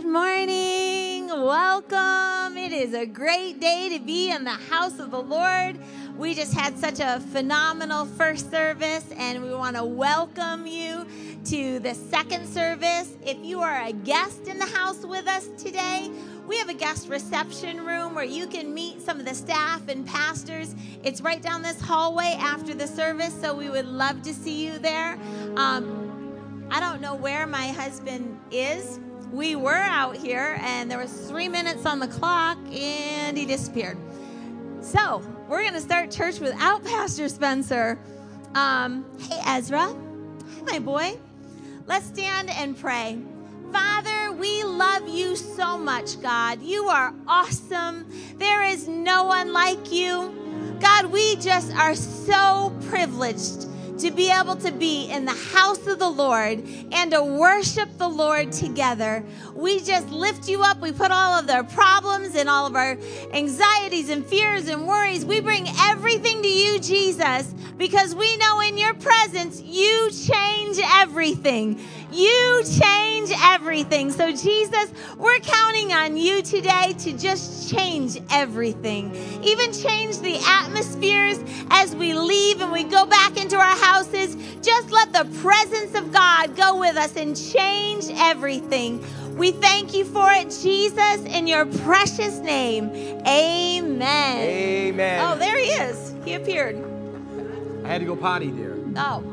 Good morning. Welcome. It is a great day to be in the house of the Lord. We just had such a phenomenal first service, and we want to welcome you to the second service. If you are a guest in the house with us today, we have a guest reception room where you can meet some of the staff and pastors. It's right down this hallway after the service, so we would love to see you there. I don't know where my husband is. We were out here, and there was 3 minutes on the clock, and he disappeared. So we're going to start church without Pastor Spencer. Hey, Ezra. Hi, my boy. Let's stand and pray. Father, we love you so much, God. You are awesome. There is no one like you. God, we just are so privileged to be able to be in the house of the Lord and to worship the Lord together. We just lift you up. We put all of our problems and all of our anxieties and fears and worries. We bring everything to you, Jesus, because we know in your presence, you change everything. You change everything. So Jesus, we're counting on you today to just change everything. Even change the atmospheres as we leave and we go back into our houses. Just let the presence of God go with us and change everything. We thank you for it, Jesus, in your precious name. Amen. Amen. Oh, there he is. He appeared. I had to go potty, dear. Oh.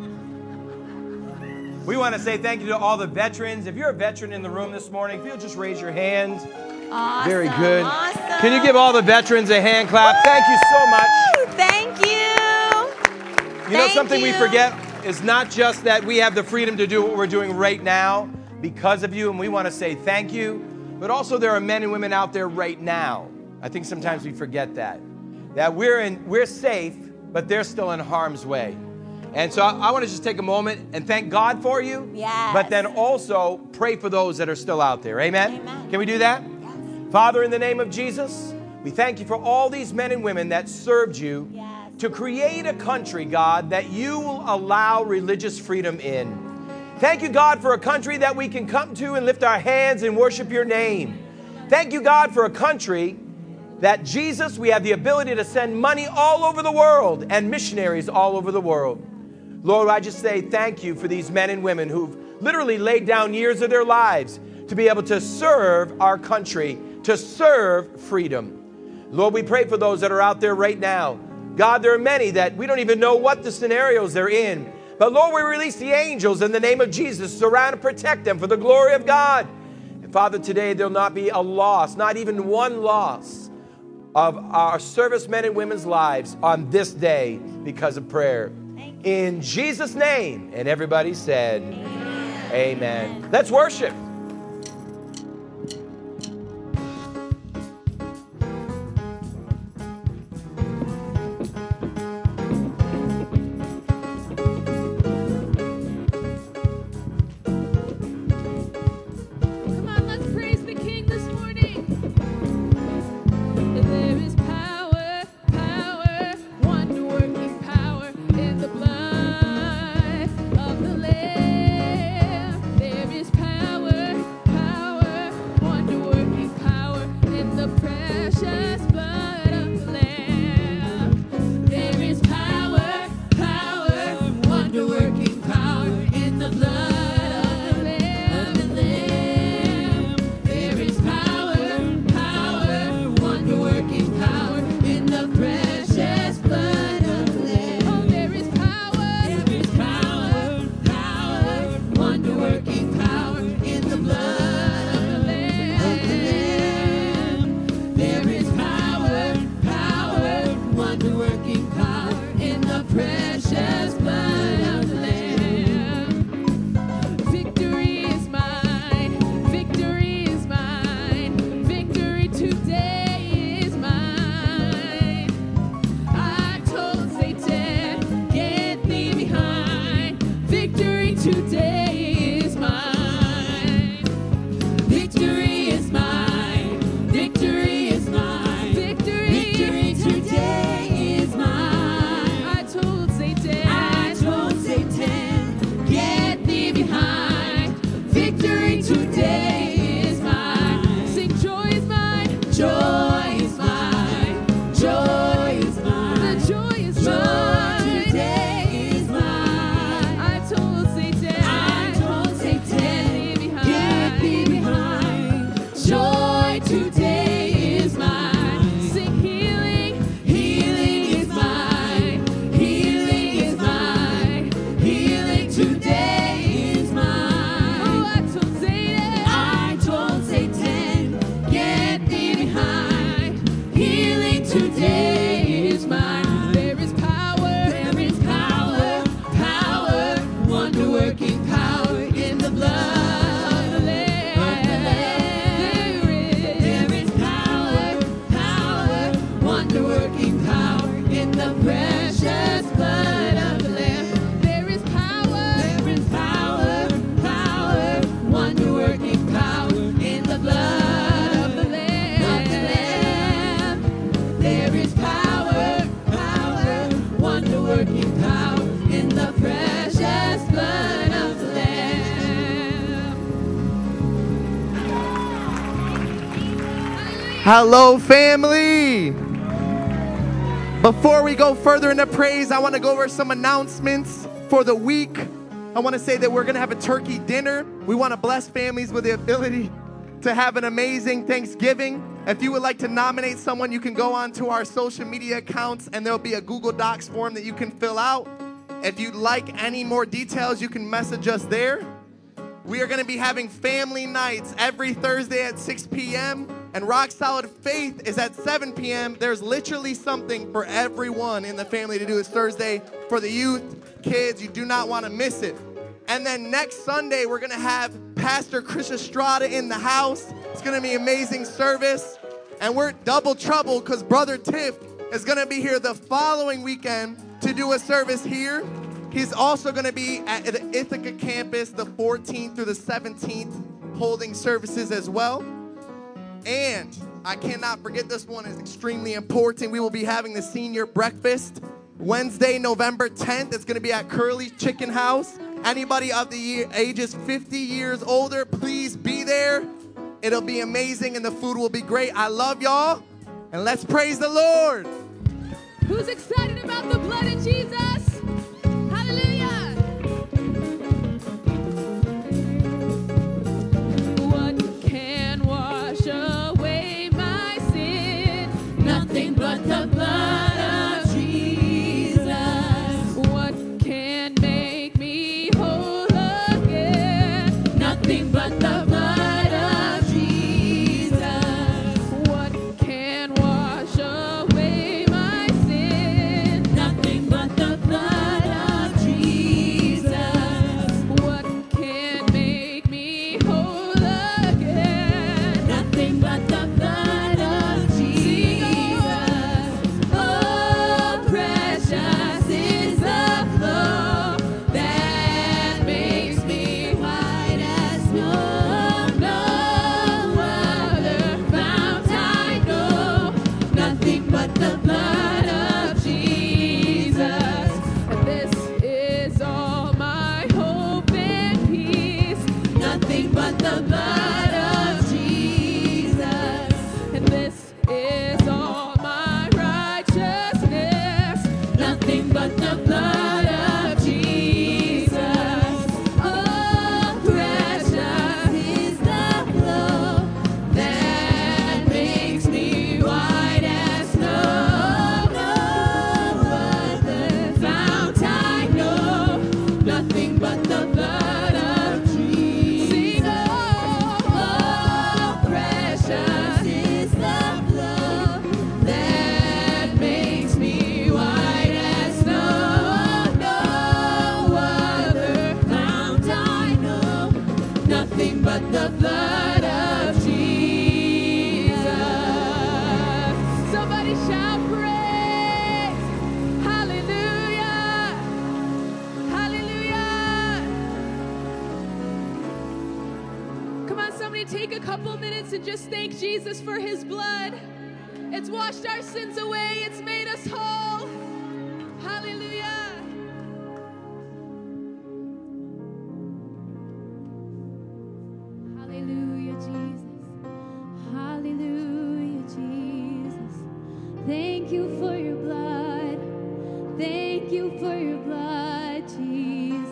We want to say thank you to all the veterans. If you're a veteran in the room this morning, if you'll just raise your hand. Awesome. Very good. Awesome. Can you give all the veterans a hand clap? Woo! Thank you so much. Thank you. You know, something we forget is not just that we have the freedom to do what we're doing right now because of you, and we want to say thank you, but also there are men and women out there right now. I think sometimes we forget that we're safe, but they're still in harm's way. And so I want to just take a moment and thank God for you, yes, but then also pray for those that are still out there. Amen? Amen. Can we do that? Yes. Father, in the name of Jesus, we thank you for all these men and women that served you, yes, to create a country, God, that you will allow religious freedom in. Thank you, God, for a country that we can come to and lift our hands and worship your name. Thank you, God, for a country that, Jesus, we have the ability to send money all over the world and missionaries all over the world. Lord, I just say thank you for these men and women who've literally laid down years of their lives to be able to serve our country, to serve freedom. Lord, we pray for those that are out there right now. God, there are many that we don't even know what the scenarios they're in. But Lord, we release the angels in the name of Jesus, surround and protect them for the glory of God. And Father, today there'll not be a loss, not even one loss of our servicemen and women's lives on this day because of prayer. In Jesus' name. And everybody said, Amen. Amen. Let's worship. There is power. today is mine. Sing healing, healing is mine. Healing is mine. Healing today is mine. Oh, I told Satan, get thee behind. Healing today is mine. There is power, power, wonder-working power in the blood. Precious blood of the Lamb. There is power, wonder-working power in the blood of the Lamb. There is power, wonder-working power in the precious blood of the Lamb. Hello, family. Before we go further into praise, I want to go over some announcements for the week. I want to say that we're going to have a turkey dinner. We want to bless families with the ability to have an amazing Thanksgiving. If you would like to nominate someone, you can go onto our social media accounts and there'll be a Google Docs form that you can fill out. If you'd like any more details, you can message us there. We are going to be having family nights every Thursday at 6 p.m. And Rock Solid Faith is at 7 p.m. There's literally something for everyone in the family to do this Thursday. For the youth, kids, you do not want to miss it. And then next Sunday, we're going to have Pastor Chris Estrada in the house. It's going to be an amazing service. And we're double trouble because Brother Tiff is going to be here the following weekend to do a service here. He's also going to be at the Ithaca campus the 14th through the 17th holding services as well. And I cannot forget, this one is extremely important. We will be having the senior breakfast Wednesday, November 10th. It's going to be at Curly's Chicken House. Anybody of the ages 50 years older, please be there. It'll be amazing and the food will be great. I love y'all. And let's praise the Lord. Who's excited about the blood of Jesus? Hallelujah. What can wash away my sin? Nothing but the blood of Jesus. What can make me whole again? Nothing but the blood of Jesus. What can wash away my sin? Nothing but the blood of Jesus. What can make me whole again? Nothing but the blood of Jesus. Oh, precious is the flow that makes me white as snow. No other fount I know. Nothing but the blood of Jesus. And this is all my hope and peace. Nothing but the blood of Jesus. And this is all my righteousness. Nothing but the blood of Jesus. Oh, precious is the flow that makes me white as snow. No other fount I know. Nothing but the blood of Jesus. Sing, oh, precious is the flow that makes me white as snow. No other fount I know. Nothing but the blood of Jesus. Somebody shout praise. Hallelujah. Hallelujah. Come on, somebody take a couple minutes and just thank Jesus for his blood. It's washed our sins away. It's made us whole. Hallelujah. Hallelujah, Jesus. Hallelujah, Jesus. Thank you for your blood. Thank you for your blood, Jesus.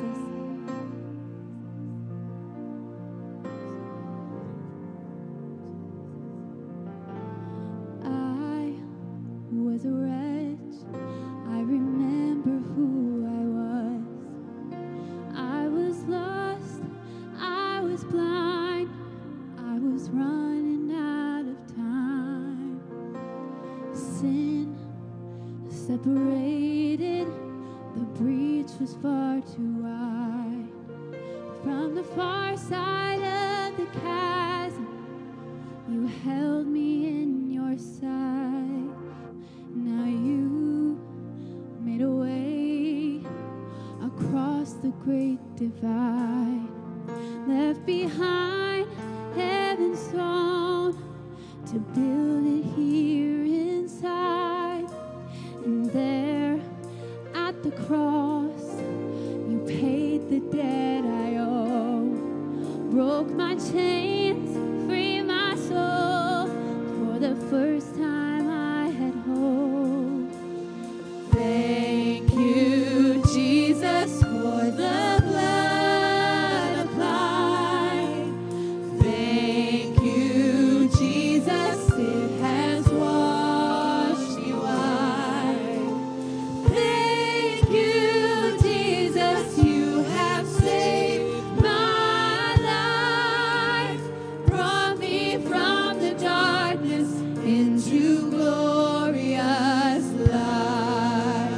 was a wretch, I remember who I was. I was lost, I was blind, I was running out of time. Sin separated, the breach was far too wide. From the far side of the chasm, you held me in your sight. Now you made a way across the great divide. Left behind heaven's throne to build it here inside. And there at the cross, you paid the debt I owe. Broke my chains, free my soul. For the first time I had hope. Thank you, Jesus, for the blood applied. Thank you, Jesus, it has washed me white. Thank you, Jesus, you have saved my life. Brought me from the darkness into glorious light.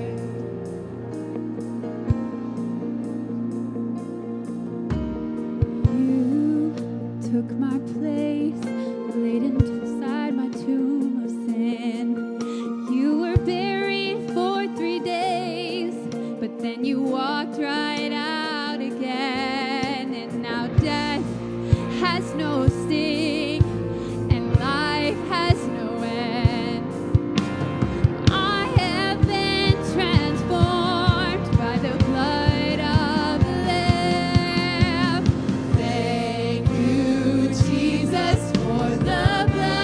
You took my place, laid inside my tomb of sin. You were buried for 3 days, but then you walked right out again. And now death has no sting, and life has no end. I have been transformed by the blood of the Lamb. Thank you, Jesus, for the blood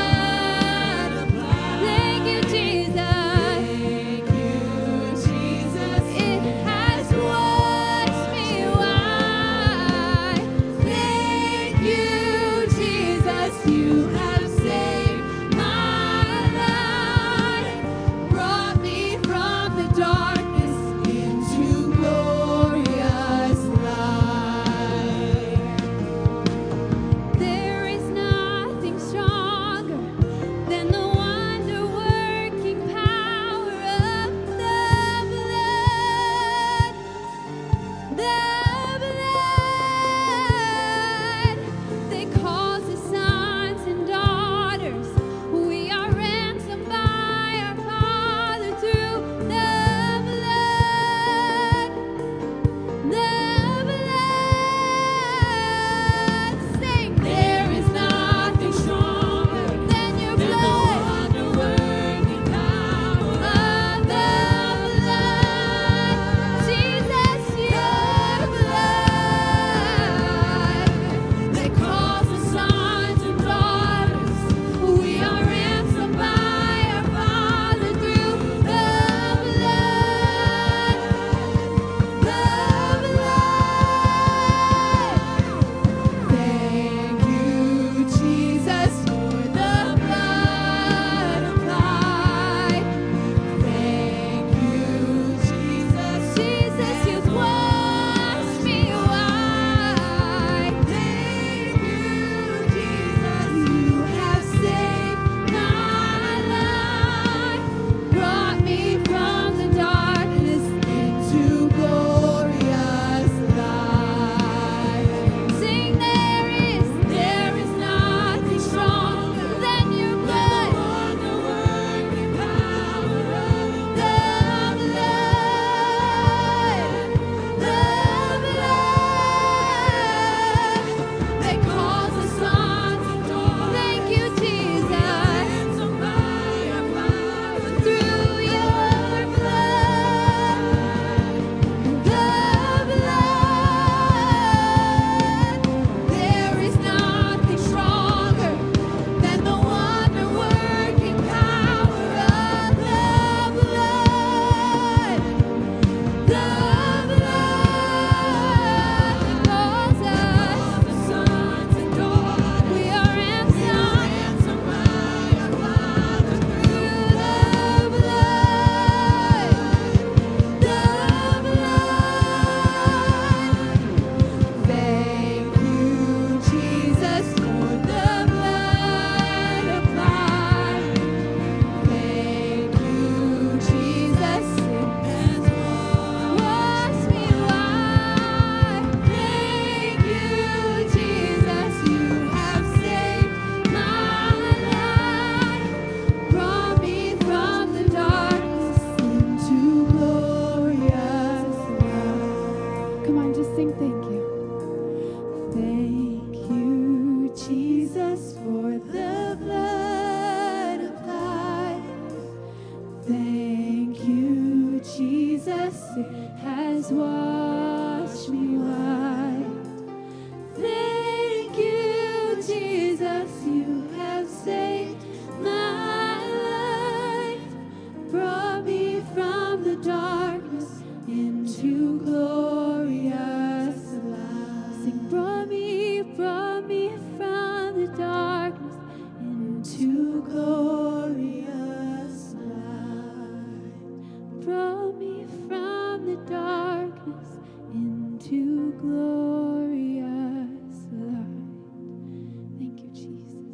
has washed me white. Thank you, Jesus, you have saved my life, brought me from the darkness into glorious light. Sing, brought me from the darkness into glorious light. Brought me from the darkness into glorious light. Thank you, Jesus.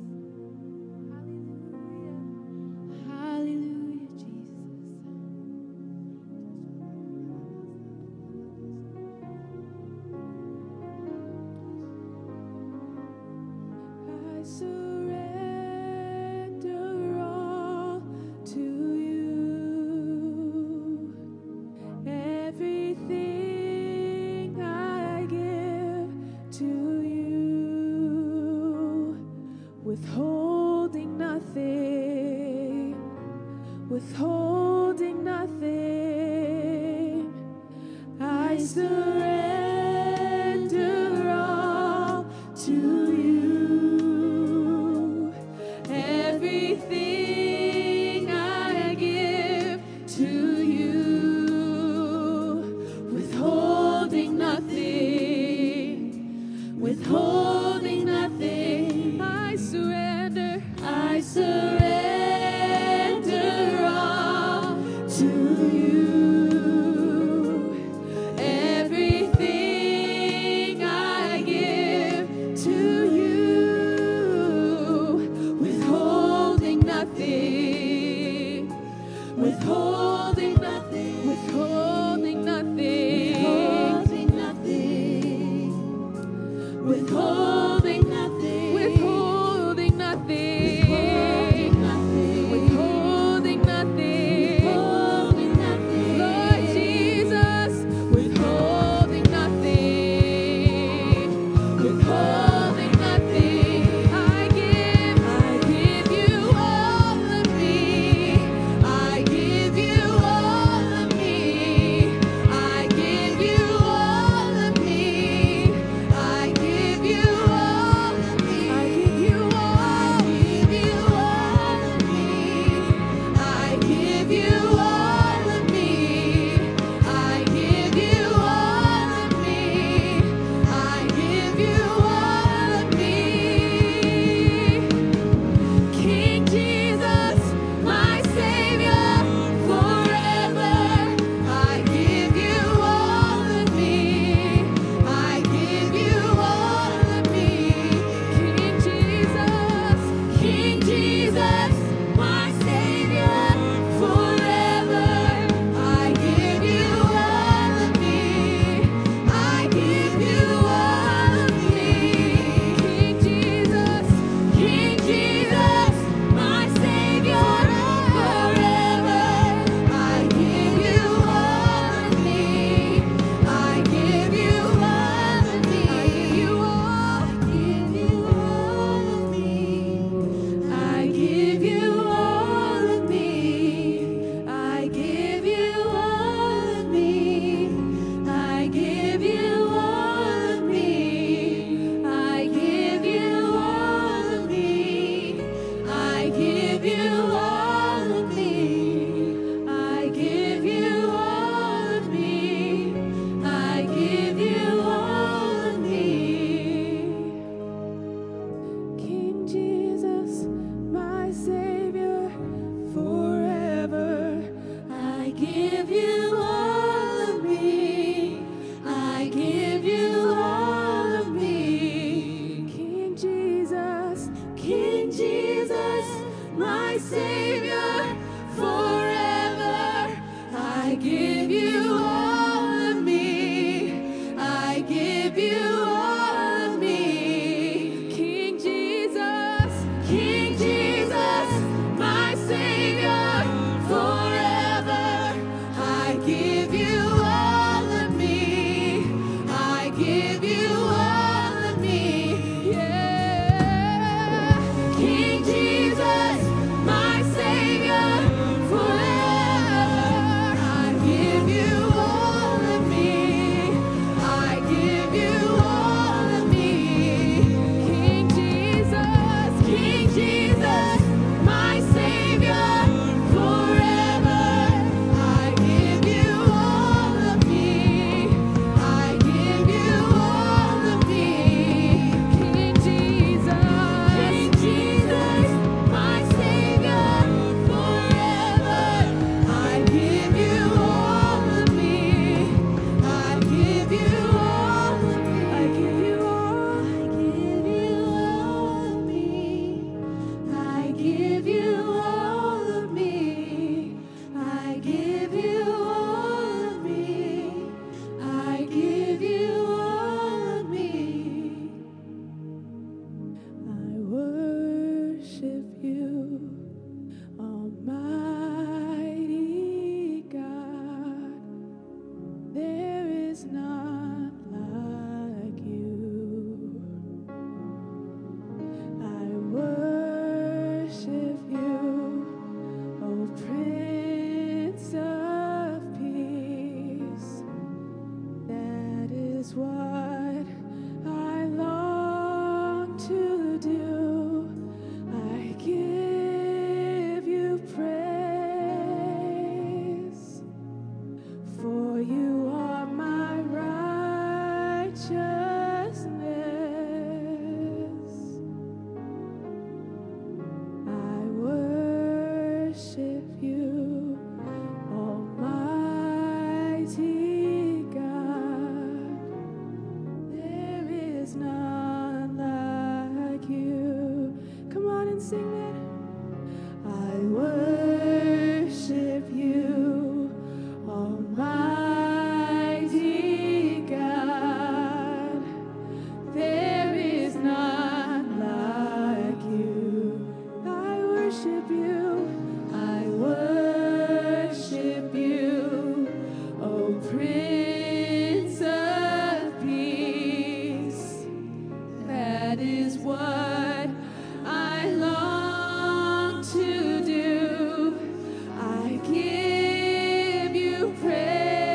Hallelujah. Hallelujah, Jesus. I surrender all to you. Everything I give to you, withholding nothing, withholding nothing. I surrender all to you. Everything I give to you, withholding nothing, withholding nothing. I surrender all to you. Everything I give to you, withholding nothing, withholding nothing, withholding nothing, withholding nothing, withholding nothing, withholding nothing, withholding nothing, withholding nothing, Lord Jesus, withholding nothing, withholding nothing. I give you all of me. I give you all of me. I give you all of me. I give you all of me. I give you all. I give you all of me. I give you all of me. I give you all of me. I give you all of me. King Jesus, my Savior, forever, I give you all of me. I give you all of me. King Jesus, my Savior, forever, I give you all of me. I give you all of me. King Jesus, my Savior, forever, I give you all of me. I give you all of me. I give you all. I give you all of me. I give you all of me. I give you all of me. I give you all of me. I give you all of me. I give you all of me. I give you all of me. King Jesus, my Savior, forever, I give you all of me. I give you all of me. King Jesus, my Savior, forever, I give you all of me. I give you all of me. King Jesus, my Savior, forever, I give you all of me. I give you all of me. Yeah. King Jesus, my Savior, forever, I give you worship you, Almighty God. There is none like you. Come on and sing that. I worship you, Almighty God. There is none like you. I worship you. I worship you, O Prince of Peace. That is what I long to do. I give you praise.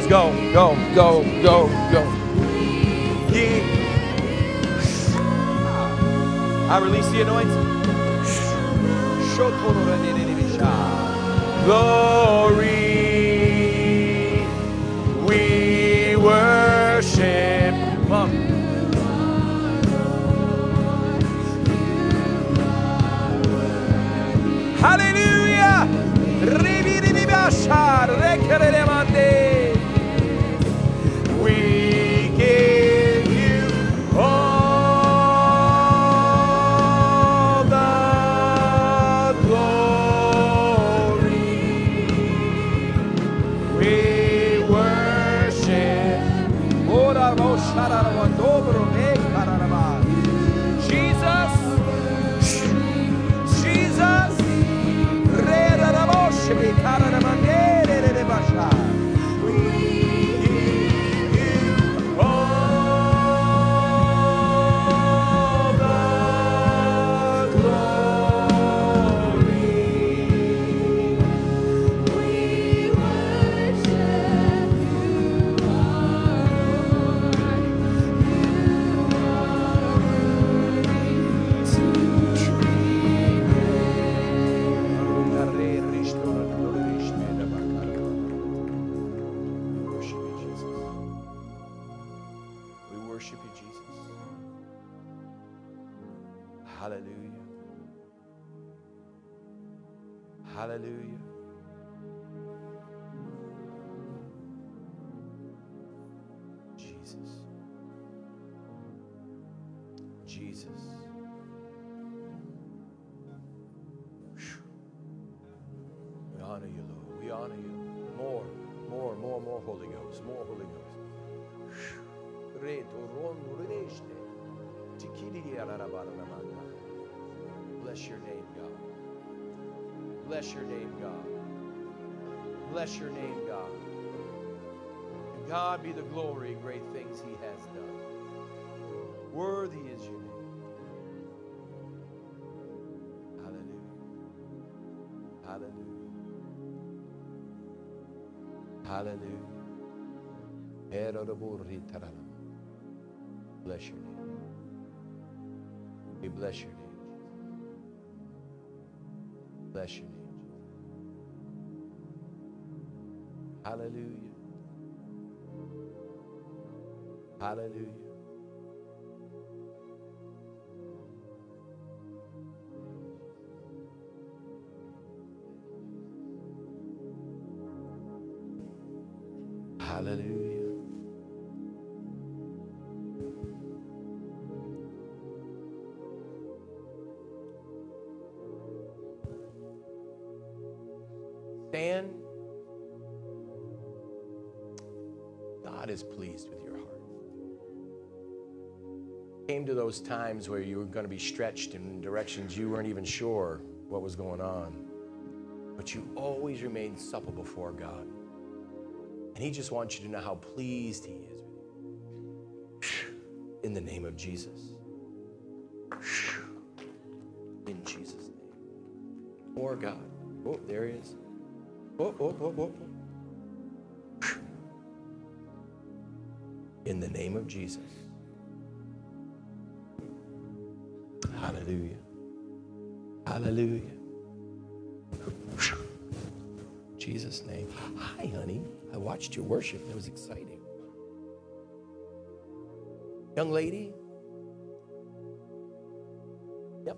go, go, go, go, go. I release the anointing. Glory, we worship. Hallelujah. We give you all the glory. We worship. Jesus. Jesus. Hallelujah. Hallelujah. Jesus. Jesus. We honor you, Lord. We honor you. More Holy Ghost. More Holy Ghost. Bless your name, God. Bless your name, God. Bless your name, God. To God be the glory and great things he has done. Worthy is your name. Hallelujah. Hallelujah. Hallelujah. Bless your name. We bless your name. Bless your name. Hallelujah. Hallelujah. Hallelujah. Stand. God is pleased with your heart. Came to those times where you were going to be stretched in directions you weren't even sure what was going on. But you always remained supple before God. And he just wants you to know how pleased he is with you. In the name of Jesus. In Jesus' name. More God. Oh, there he is. Oh. In the name of Jesus. Hallelujah. Hallelujah. Jesus' name. Hi, honey. I watched your worship. That was exciting. Young lady. Yep.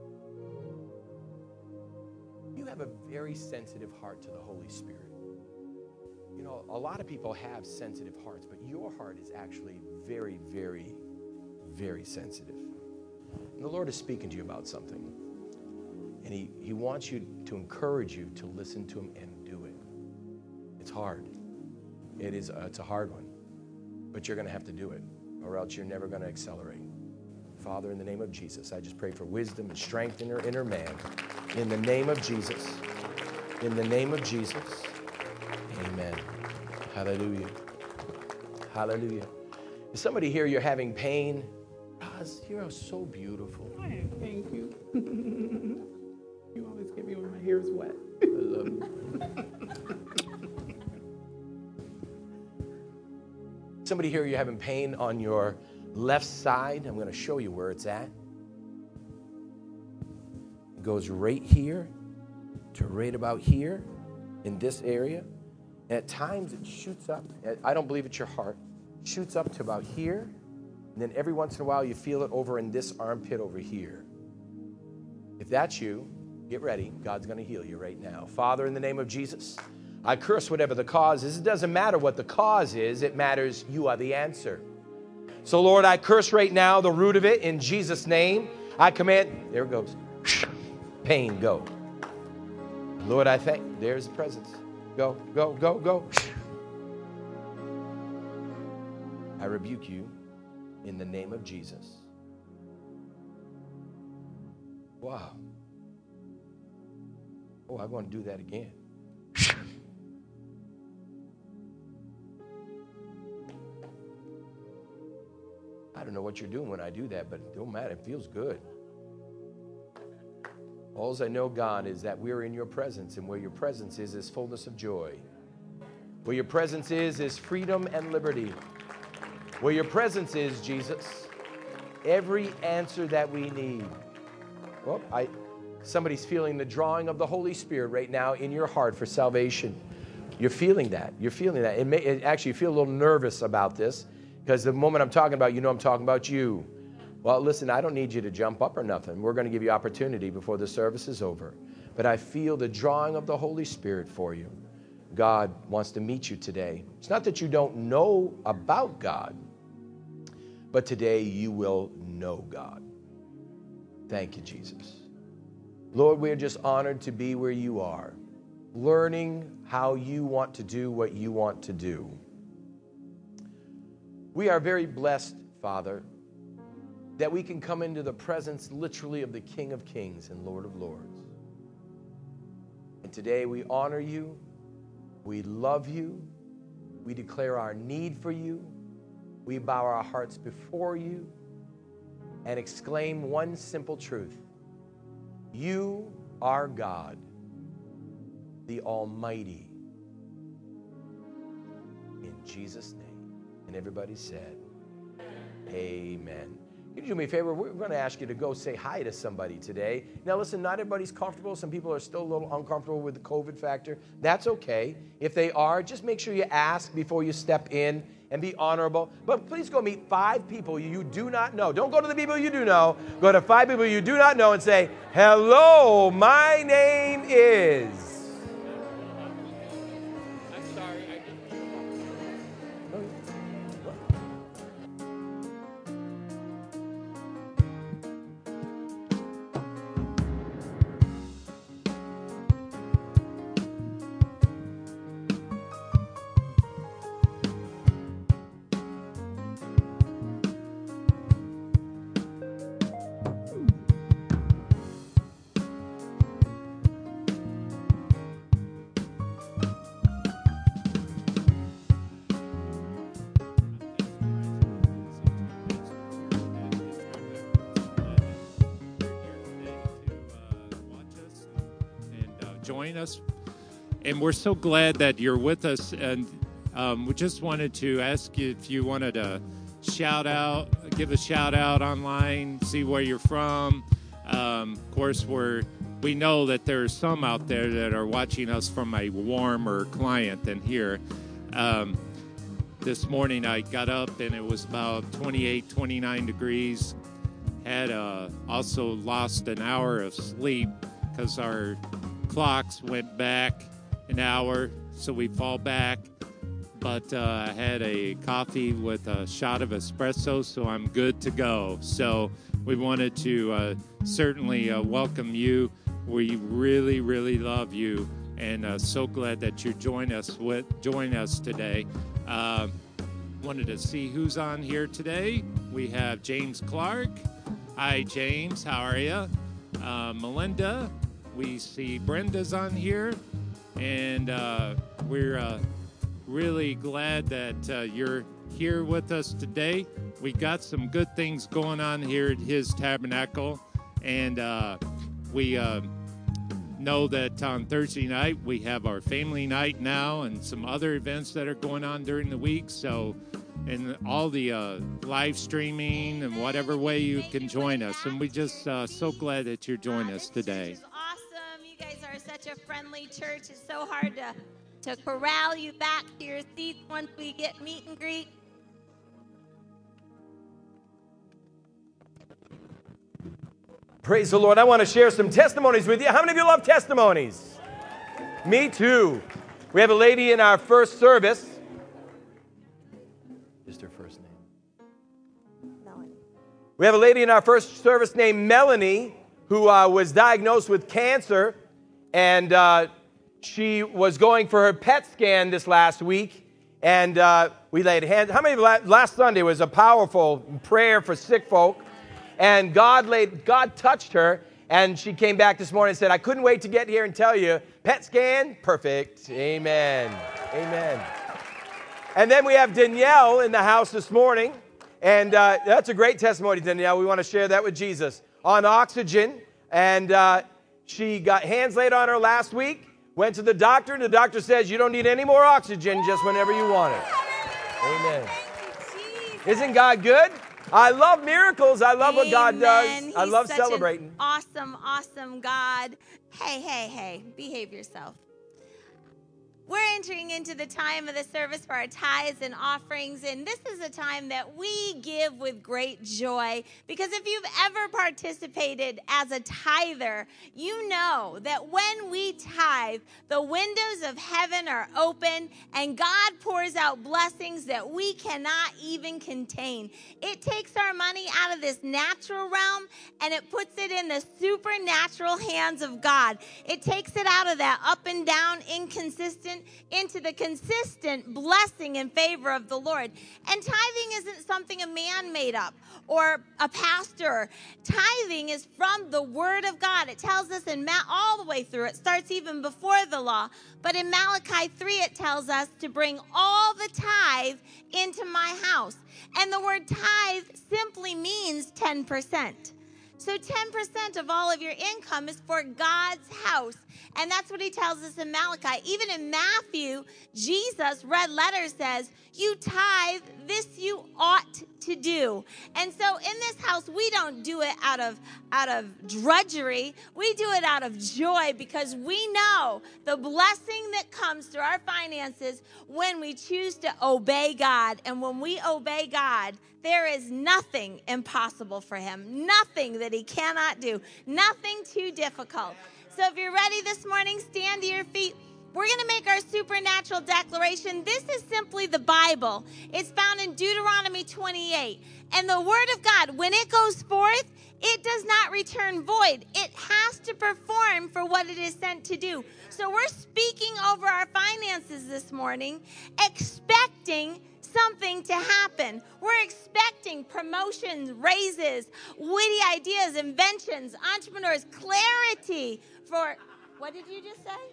You have a very sensitive heart to the Holy Spirit. You know, a lot of people have sensitive hearts, but your heart is actually very, very, very sensitive. And the Lord is speaking to you about something. And he wants you to encourage you to listen to him and do it. It's hard. It's a hard one. But you're going to have to do it, or else you're never going to accelerate. Father, in the name of Jesus, I just pray for wisdom and strength in her inner man. In the name of Jesus. In the name of Jesus. Amen. Hallelujah. Hallelujah. Is somebody here, you're having pain? Roz, you're so beautiful. Hi, thank you. You always get me when my hair's wet. I love you. Somebody here, you're having pain on your left side. I'm going to show you where it's at. It goes right here to right about here in this area. And at times it shoots up. I don't believe it's your heart. It shoots up to about here. And then every once in a while you feel it over in this armpit over here. If that's you, get ready. God's going to heal you right now. Father, in the name of Jesus, I curse whatever the cause is. It doesn't matter what the cause is. It matters you are the answer. So, Lord, I curse right now the root of it in Jesus' name. I command, there it goes. Pain, go. Lord, I thank, there's the presence. Go, go, go, go. I rebuke you in the name of Jesus. Wow. Oh, I want to do that again. I don't know what you're doing when I do that, but it don't matter. It feels good. All I know, God, is that we're in your presence, and where your presence is fullness of joy. Where your presence is freedom and liberty. Where your presence is, Jesus, every answer that we need. Well, somebody's feeling the drawing of the Holy Spirit right now in your heart for salvation. You're feeling that. You're feeling that. It actually, you feel a little nervous about this because the moment I'm talking about, you know I'm talking about you. Well, listen, I don't need you to jump up or nothing. We're going to give you opportunity before the service is over. But I feel the drawing of the Holy Spirit for you. God wants to meet you today. It's not that you don't know about God, but today you will know God. Thank you, Jesus. Lord, we're just honored to be where you are, learning how you want to do what you want to do. We are very blessed, Father, that we can come into the presence literally of the King of Kings and Lord of Lords. And today we honor you, we love you, we declare our need for you, we bow our hearts before you and exclaim one simple truth. You are God, the Almighty. In Jesus' name. And everybody said, amen. Can you do me a favor? We're going to ask you to go say hi to somebody today. Now, listen, not everybody's comfortable. Some people are still a little uncomfortable with the COVID factor. That's okay. If they are, just make sure you ask before you step in and be honorable. But please go meet 5 people you do not know. Don't go to the people you do know. Go to 5 people you do not know and say, hello, my name is. I'm sorry. Join us, and we're so glad that you're with us. And we just wanted to ask you if you wanted to give a shout out online, see where you're from. Of course, we know that there are some out there that are watching us from a warmer climate than here. This morning I got up and it was about 28, 29 degrees. Had also lost an hour of sleep because our clocks went back an hour, so we fall back. But I had a coffee with a shot of espresso, so I'm good to go. So we wanted to certainly welcome you. We really, really love you, and so glad that you join us today. Wanted to see who's on here today. We have James Clark. Hi, James. How are you? Melinda. We see Brenda's on here, and we're really glad that you're here with us today. We got some good things going on here at His Tabernacle, and we know that on Thursday night we have our family night now and some other events that are going on during the week. So and all the live streaming and whatever way you can join us. And we just so glad that you're joining us today. This church is awesome. You guys are such a friendly church. It's so hard to corral you back to your seats once we get meet and greet. Praise the Lord. I want to share some testimonies with you. How many of you love testimonies? Me too. We have a lady in our first service. Just her first name. Melanie. We have a lady in our first service named Melanie who was diagnosed with cancer, and she was going for her PET scan this last week, and we laid hands. How many last Sunday was a powerful prayer for sick folk? And God touched her, and she came back this morning and said, I couldn't wait to get here and tell you, PET scan, perfect. Amen. Amen. And then we have Danielle in the house this morning, and that's a great testimony, Danielle. We want to share that with Jesus. On oxygen, and she got hands laid on her last week, went to the doctor, and the doctor says, you don't need any more oxygen, just whenever you want it. Amen. Isn't God good? I love miracles. I love what God does. He's I love such celebrating. An awesome God. Hey, behave yourself. We're entering into the time of the service for our tithes and offerings, and this is a time that we give with great joy, because if you've ever participated as a tither, you know that when we tithe, the windows of heaven are open, and God pours out blessings that we cannot even contain. It takes our money out of this natural realm, and it puts it in the supernatural hands of God. It takes it out of that up and down, inconsistent, into the consistent blessing and favor of the Lord. And tithing isn't something a man made up or a pastor. Tithing is from the Word of God. It tells us all the way through. It starts even before the law. But in Malachi 3, it tells us to bring all the tithe into my house. And the word tithe simply means 10%. So 10% of all of your income is for God's house. And that's what he tells us in Malachi. Even in Matthew, Jesus, red letter, says, you tithe, this you ought to do. And so in this house, we don't do it out of drudgery. We do it out of joy, because we know the blessing that comes through our finances when we choose to obey God. And when we obey God, there is nothing impossible for him, nothing that he cannot do, nothing too difficult. So if you're ready this morning, stand to your feet. We're going to make our supernatural declaration. This is simply the Bible. It's found in Deuteronomy 28. And the Word of God, when it goes forth, it does not return void. It has to perform for what it is sent to do. So we're speaking over our finances this morning, expecting something to happen. We're expecting promotions, raises, witty ideas, inventions, entrepreneurs, clarity for, what did you just say?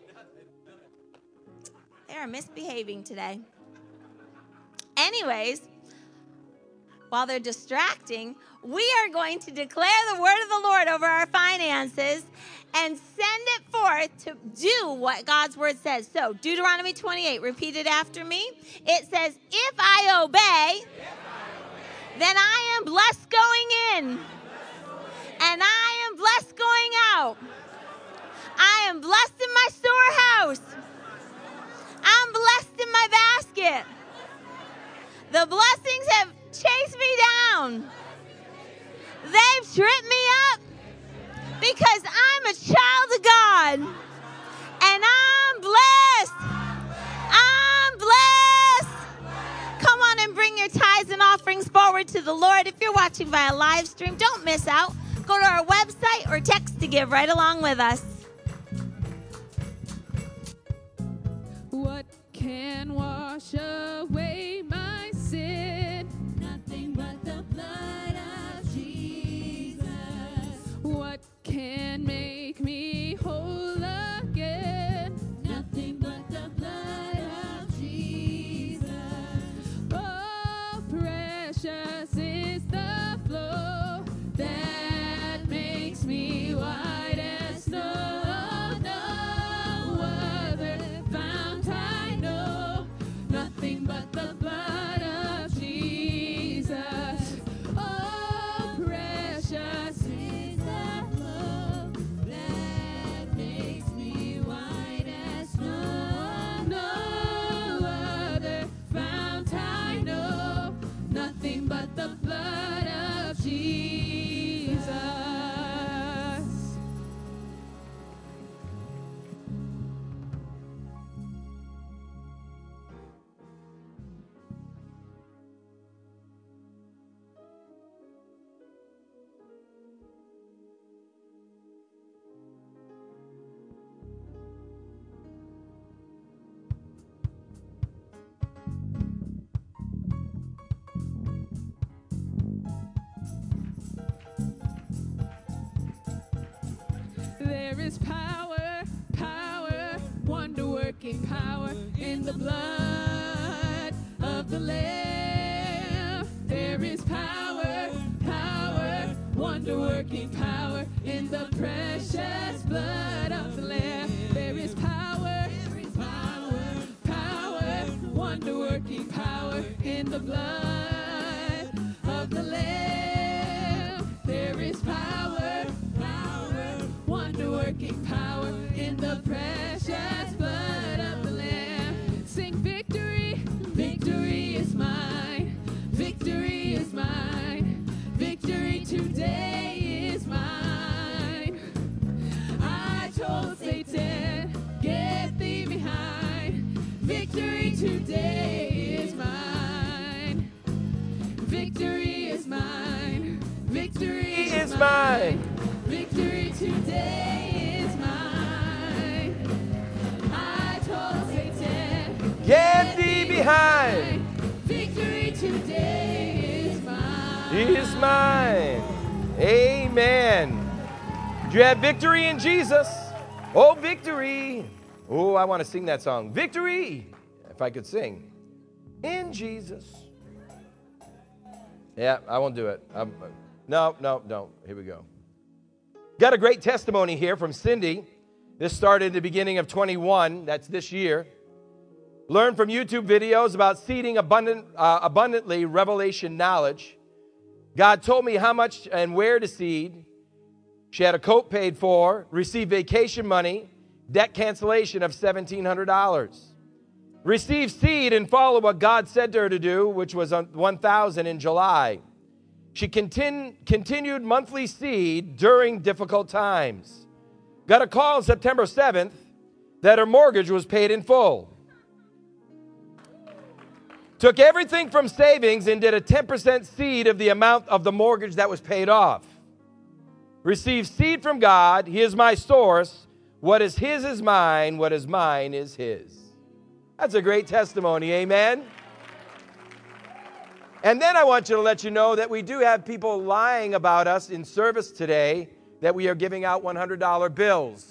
They are misbehaving today. Anyways, while they're distracting, we are going to declare the word of the Lord over our finances and send it forth to do what God's word says. So, Deuteronomy 28, repeat it after me. It says, if I obey, then I am blessed going in, and I am blessed going out. I am blessed in my storehouse. I'm blessed in my basket. The blessings have chased me down. They've tripped me up because I'm a child of God. And I'm blessed. I'm blessed. Come on and bring your tithes and offerings forward to the Lord. If you're watching via live stream, don't miss out. Go to our website or text to give right along with us. What can wash away my sin? Nothing but the blood of Jesus. What can make me whole again? Nothing but the blood of Jesus. Oh, precious is the flow that makes me white as snow. There is power, power, wonder-working power in the blood of the Lamb. There is power, power, wonder-working power in the precious blood of the Lamb. There is power, power, power, wonder-working power in the blood of the Lamb. There is power, power, wonder-working power in the precious blood of the Lamb. Sing victory, victory is mine, victory is mine, victory today is mine. I told Satan, get thee behind, victory today is mine, victory is mine, victory is mine, victory today is mine. I told Satan, Get thee behind. victory today is mine. He is mine. Amen. Do you have victory in Jesus? Oh, victory. Oh, I want to sing that song. Victory. If I could sing. In Jesus. Yeah, I won't do it. No, don't. Here we go. Got a great testimony here from Cindy. This started at the beginning of 21. That's this year. Learn from YouTube videos about seeding abundantly revelation knowledge. God told me how much and where to seed. She had a coat paid for, received vacation money, debt cancellation of $1,700. Received seed and follow what God said to her to do, which was $1,000 in July. She continued monthly seed during difficult times. Got a call on September 7th that her mortgage was paid in full. Took everything from savings and did a 10% seed of the amount of the mortgage that was paid off. Received seed from God. He is my source. What is his is mine. What is mine is his. That's a great testimony. Amen. And then I want you to let you know that we do have people lying about us in service today that we are giving out $100 bills.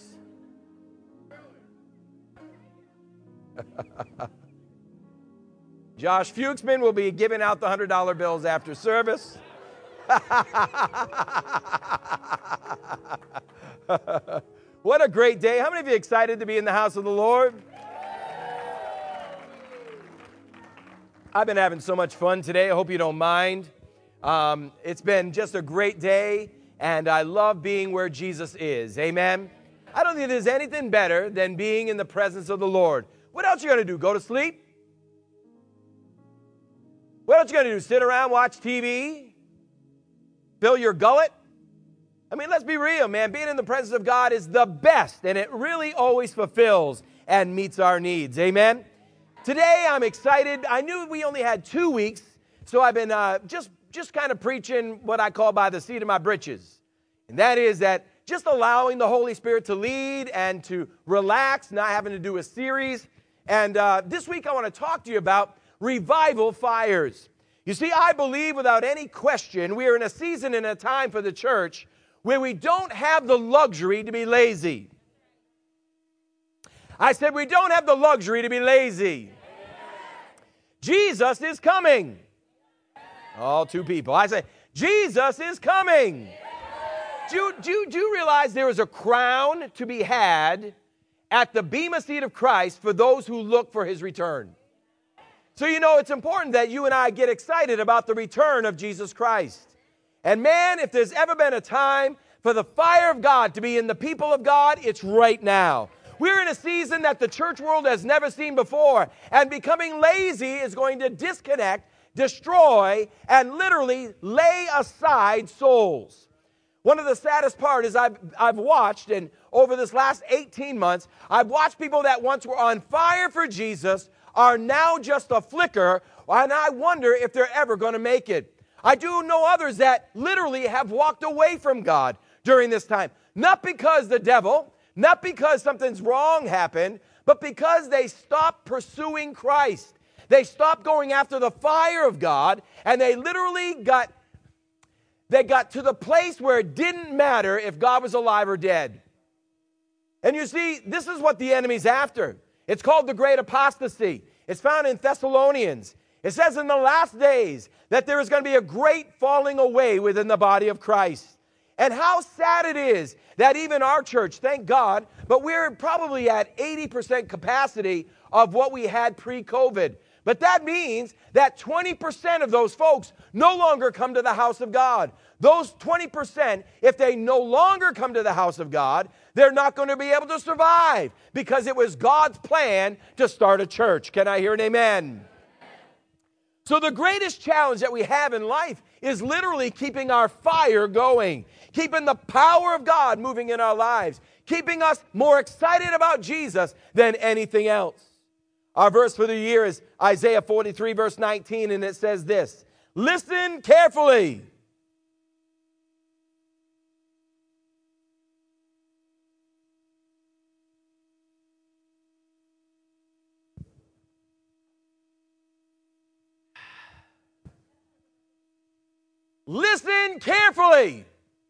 Josh Fuchsman will be giving out the $100 bills after service. What a great day. How many of you are excited to be in the house of the Lord? I've been having so much fun today. I hope you don't mind. It's been just a great day, and I love being where Jesus is. Amen? I don't think there's anything better than being in the presence of the Lord. What else are you going to do? Go to sleep? What else are you going to do? Sit around, watch TV? Fill your gullet? I mean, let's be real, man. Being in the presence of God is the best, and it really always fulfills and meets our needs. Amen? Today, I'm excited. I knew we only had 2 weeks, so I've been just kind of preaching what I call by the seat of my britches. And that is that just allowing the Holy Spirit to lead and to relax, not having to do a series. And this week, I want to talk to you about revival fires. You see, I believe without any question, we are in a season and a time for the church where we don't have the luxury to be lazy. I said we don't have the luxury to be lazy. Jesus is coming. All two people. I say, Jesus is coming. Do you realize there is a crown to be had at the bema seat of Christ for those who look for his return? So you know it's important that you and I get excited about the return of Jesus Christ. And man, if there's ever been a time for the fire of God to be in the people of God, it's right now. We're in a season that the church world has never seen before, and becoming lazy is going to disconnect, destroy, and literally lay aside souls. One of the saddest part is I've watched, and over this last 18 months, I've watched people that once were on fire for Jesus are now just a flicker, and I wonder if they're ever going to make it. I do know others that literally have walked away from God during this time, not because the devil, not because something's wrong happened, but because they stopped pursuing Christ. They stopped going after the fire of God, and they literally got to the place where it didn't matter if God was alive or dead. And you see, this is what the enemy's after. It's called the great apostasy. It's found in Thessalonians. It says in the last days that there is going to be a great falling away within the body of Christ. And how sad it is that even our church, thank God, but we're probably at 80% capacity of what we had pre-COVID. But that means that 20% of those folks no longer come to the house of God. Those 20%, if they no longer come to the house of God, they're not going to be able to survive because it was God's plan to start a church. Can I hear an amen? So the greatest challenge that we have in life is literally keeping our fire going, keeping the power of God moving in our lives, keeping us more excited about Jesus than anything else. Our verse for the year is Isaiah 43, verse 19, and it says this: listen carefully. Listen carefully.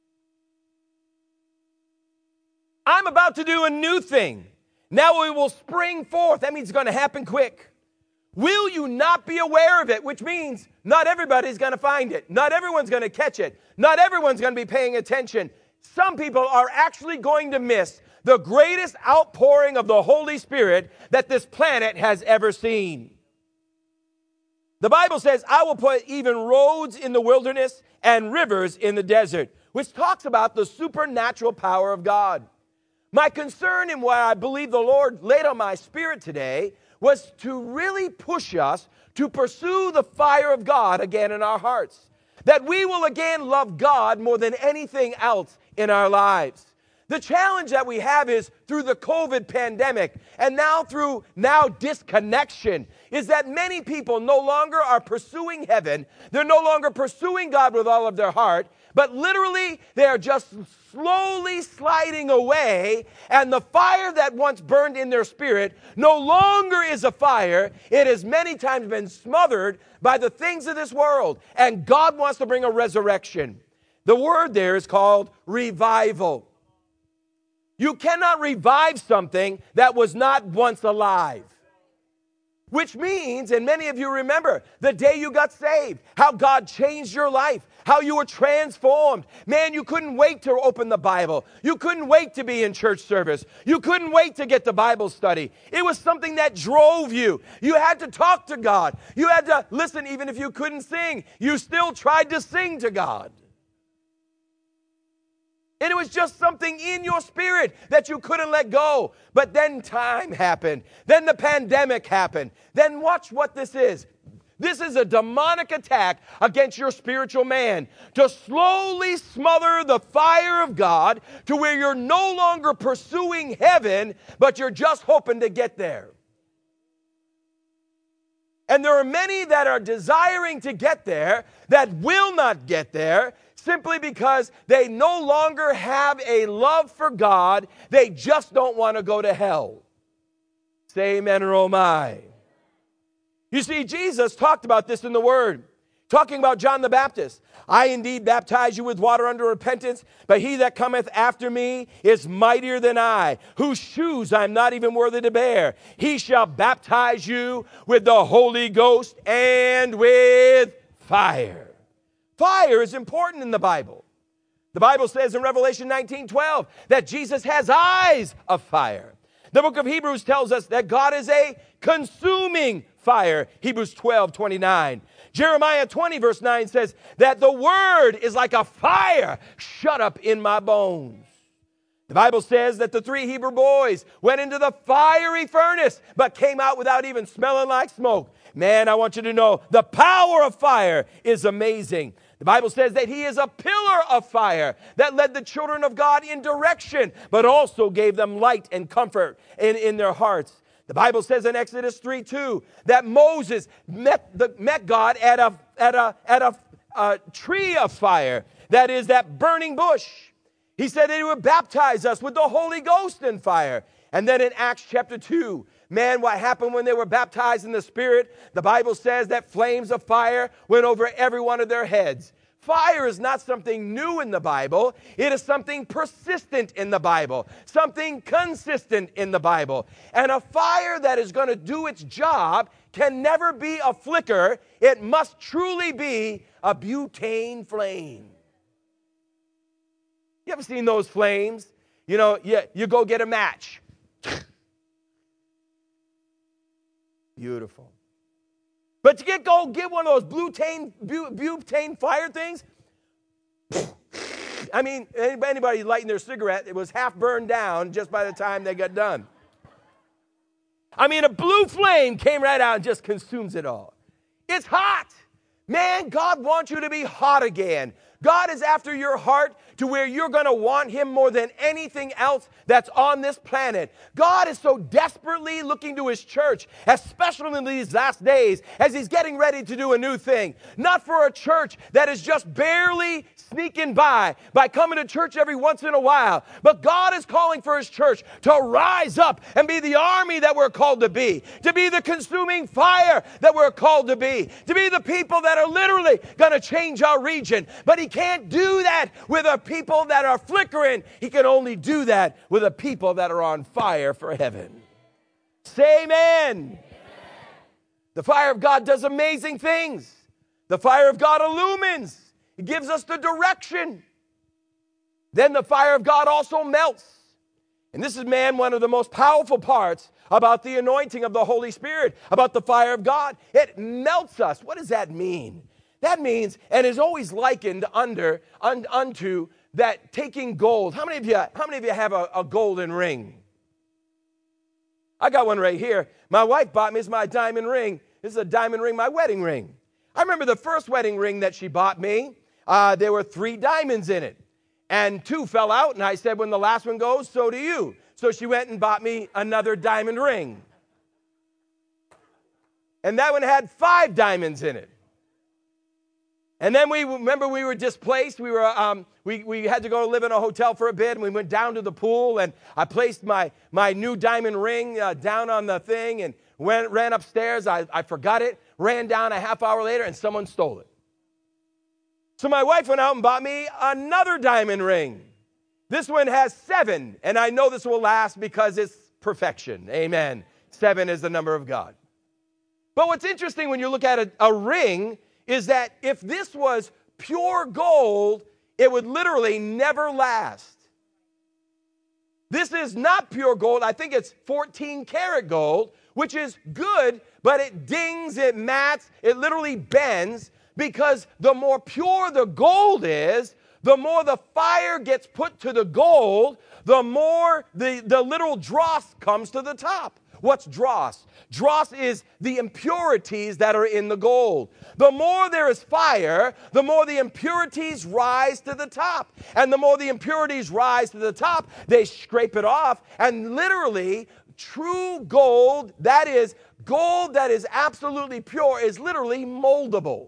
I'm about to do a new thing. Now it will spring forth. That means it's going to happen quick. Will you not be aware of it? Which means not everybody's going to find it. Not everyone's going to catch it. Not everyone's going to be paying attention. Some people are actually going to miss the greatest outpouring of the Holy Spirit that this planet has ever seen. The Bible says, I will put even roads in the wilderness and rivers in the desert, which talks about the supernatural power of God. My concern and what I believe the Lord laid on my spirit today was to really push us to pursue the fire of God again in our hearts. That we will again love God more than anything else in our lives. The challenge that we have is through the COVID pandemic and now through disconnection is that many people no longer are pursuing heaven. They're no longer pursuing God with all of their heart, but literally they are just slowly sliding away, and the fire that once burned in their spirit no longer is a fire. It has many times been smothered by the things of this world, and God wants to bring a resurrection. The word there is called revival. You cannot revive something that was not once alive. Which means, and many of you remember, the day you got saved, how God changed your life, how you were transformed. Man, you couldn't wait to open the Bible. You couldn't wait to be in church service. You couldn't wait to get to Bible study. It was something that drove you. You had to talk to God. You had to listen, even if you couldn't sing. You still tried to sing to God. And it was just something in your spirit that you couldn't let go. But then time happened. Then the pandemic happened. Then watch what this is. This is a demonic attack against your spiritual man to slowly smother the fire of God to where you're no longer pursuing heaven, but you're just hoping to get there. And there are many that are desiring to get there that will not get there simply because they no longer have a love for God. They just don't want to go to hell. Say amen or oh my. You see, Jesus talked about this in the Word, talking about John the Baptist. I indeed baptize you with water unto repentance, but he that cometh after me is mightier than I, whose shoes I am not even worthy to bear. He shall baptize you with the Holy Ghost and with fire. Fire is important in the Bible. The Bible says in Revelation 19:12 that Jesus has eyes of fire. The book of Hebrews tells us that God is a consuming fire. Hebrews 12:29. Jeremiah 20 verse 9 says that the word is like a fire shut up in my bones. The Bible says that the 3 Hebrew boys went into the fiery furnace but came out without even smelling like smoke. Man, I want you to know the power of fire is amazing. The Bible says that he is a pillar of fire that led the children of God in direction, but also gave them light and comfort in their hearts. The Bible says in Exodus 3:2 that Moses met God at a tree of fire, that is that burning bush. He said that he would baptize us with the Holy Ghost and fire. And then in Acts chapter 2, man, what happened when they were baptized in the Spirit? The Bible says that flames of fire went over every one of their heads. Fire is not something new in the Bible. It is something persistent in the Bible, something consistent in the Bible. And a fire that is going to do its job can never be a flicker. It must truly be a butane flame. You ever seen those flames? You know, you go get a match. Beautiful. But you go get one of those butane fire things. I mean, anybody lighting their cigarette, it was half burned down just by the time they got done. I mean, a blue flame came right out and just consumes it all. It's hot. Man, God wants you to be hot again. God is after your heart to where you're going to want him more than anything else that's on this planet. God is so desperately looking to his church, especially in these last days, as he's getting ready to do a new thing. Not for a church that is just barely sneaking by coming to church every once in a while. But God is calling for his church to rise up and be the army that we're called to be the consuming fire that we're called to be the people that are literally going to change our region. But he can't do that with a people that are flickering. He can only do that with a people that are on fire for heaven. Say amen. Amen. The fire of God does amazing things. The fire of God illumines. It gives us the direction. Then the fire of God also melts. And this is, man, one of the most powerful parts about the anointing of the Holy Spirit, about the fire of God. It melts us. What does that mean? That means, and is always likened unto that taking gold. How many of you have a golden ring? I got one right here. My wife bought me. It's my diamond ring. This is a diamond ring, my wedding ring. I remember the first wedding ring that she bought me. There were 3 diamonds in it. And 2 fell out, and I said, when the last one goes, so do you. So she went and bought me another diamond ring. And that one had 5 diamonds in it. And then we were displaced. We had to go live in a hotel for a bit, and we went down to the pool, and I placed my new diamond ring down on the thing and ran upstairs. I forgot it, ran down a half hour later, and someone stole it. So my wife went out and bought me another diamond ring. This one has 7, and I know this will last because it's perfection. Amen. 7 is the number of God. But what's interesting when you look at a ring is that if this was pure gold, it would literally never last. This is not pure gold. I think it's 14 karat gold, which is good, but it dings, it mats, it literally bends, because the more pure the gold is, the more the fire gets put to the gold, the more the little dross comes to the top. What's dross? Dross is the impurities that are in the gold. The more there is fire, the more the impurities rise to the top. And the more the impurities rise to the top, they scrape it off. And literally, true gold, that is gold that is absolutely pure, is literally moldable.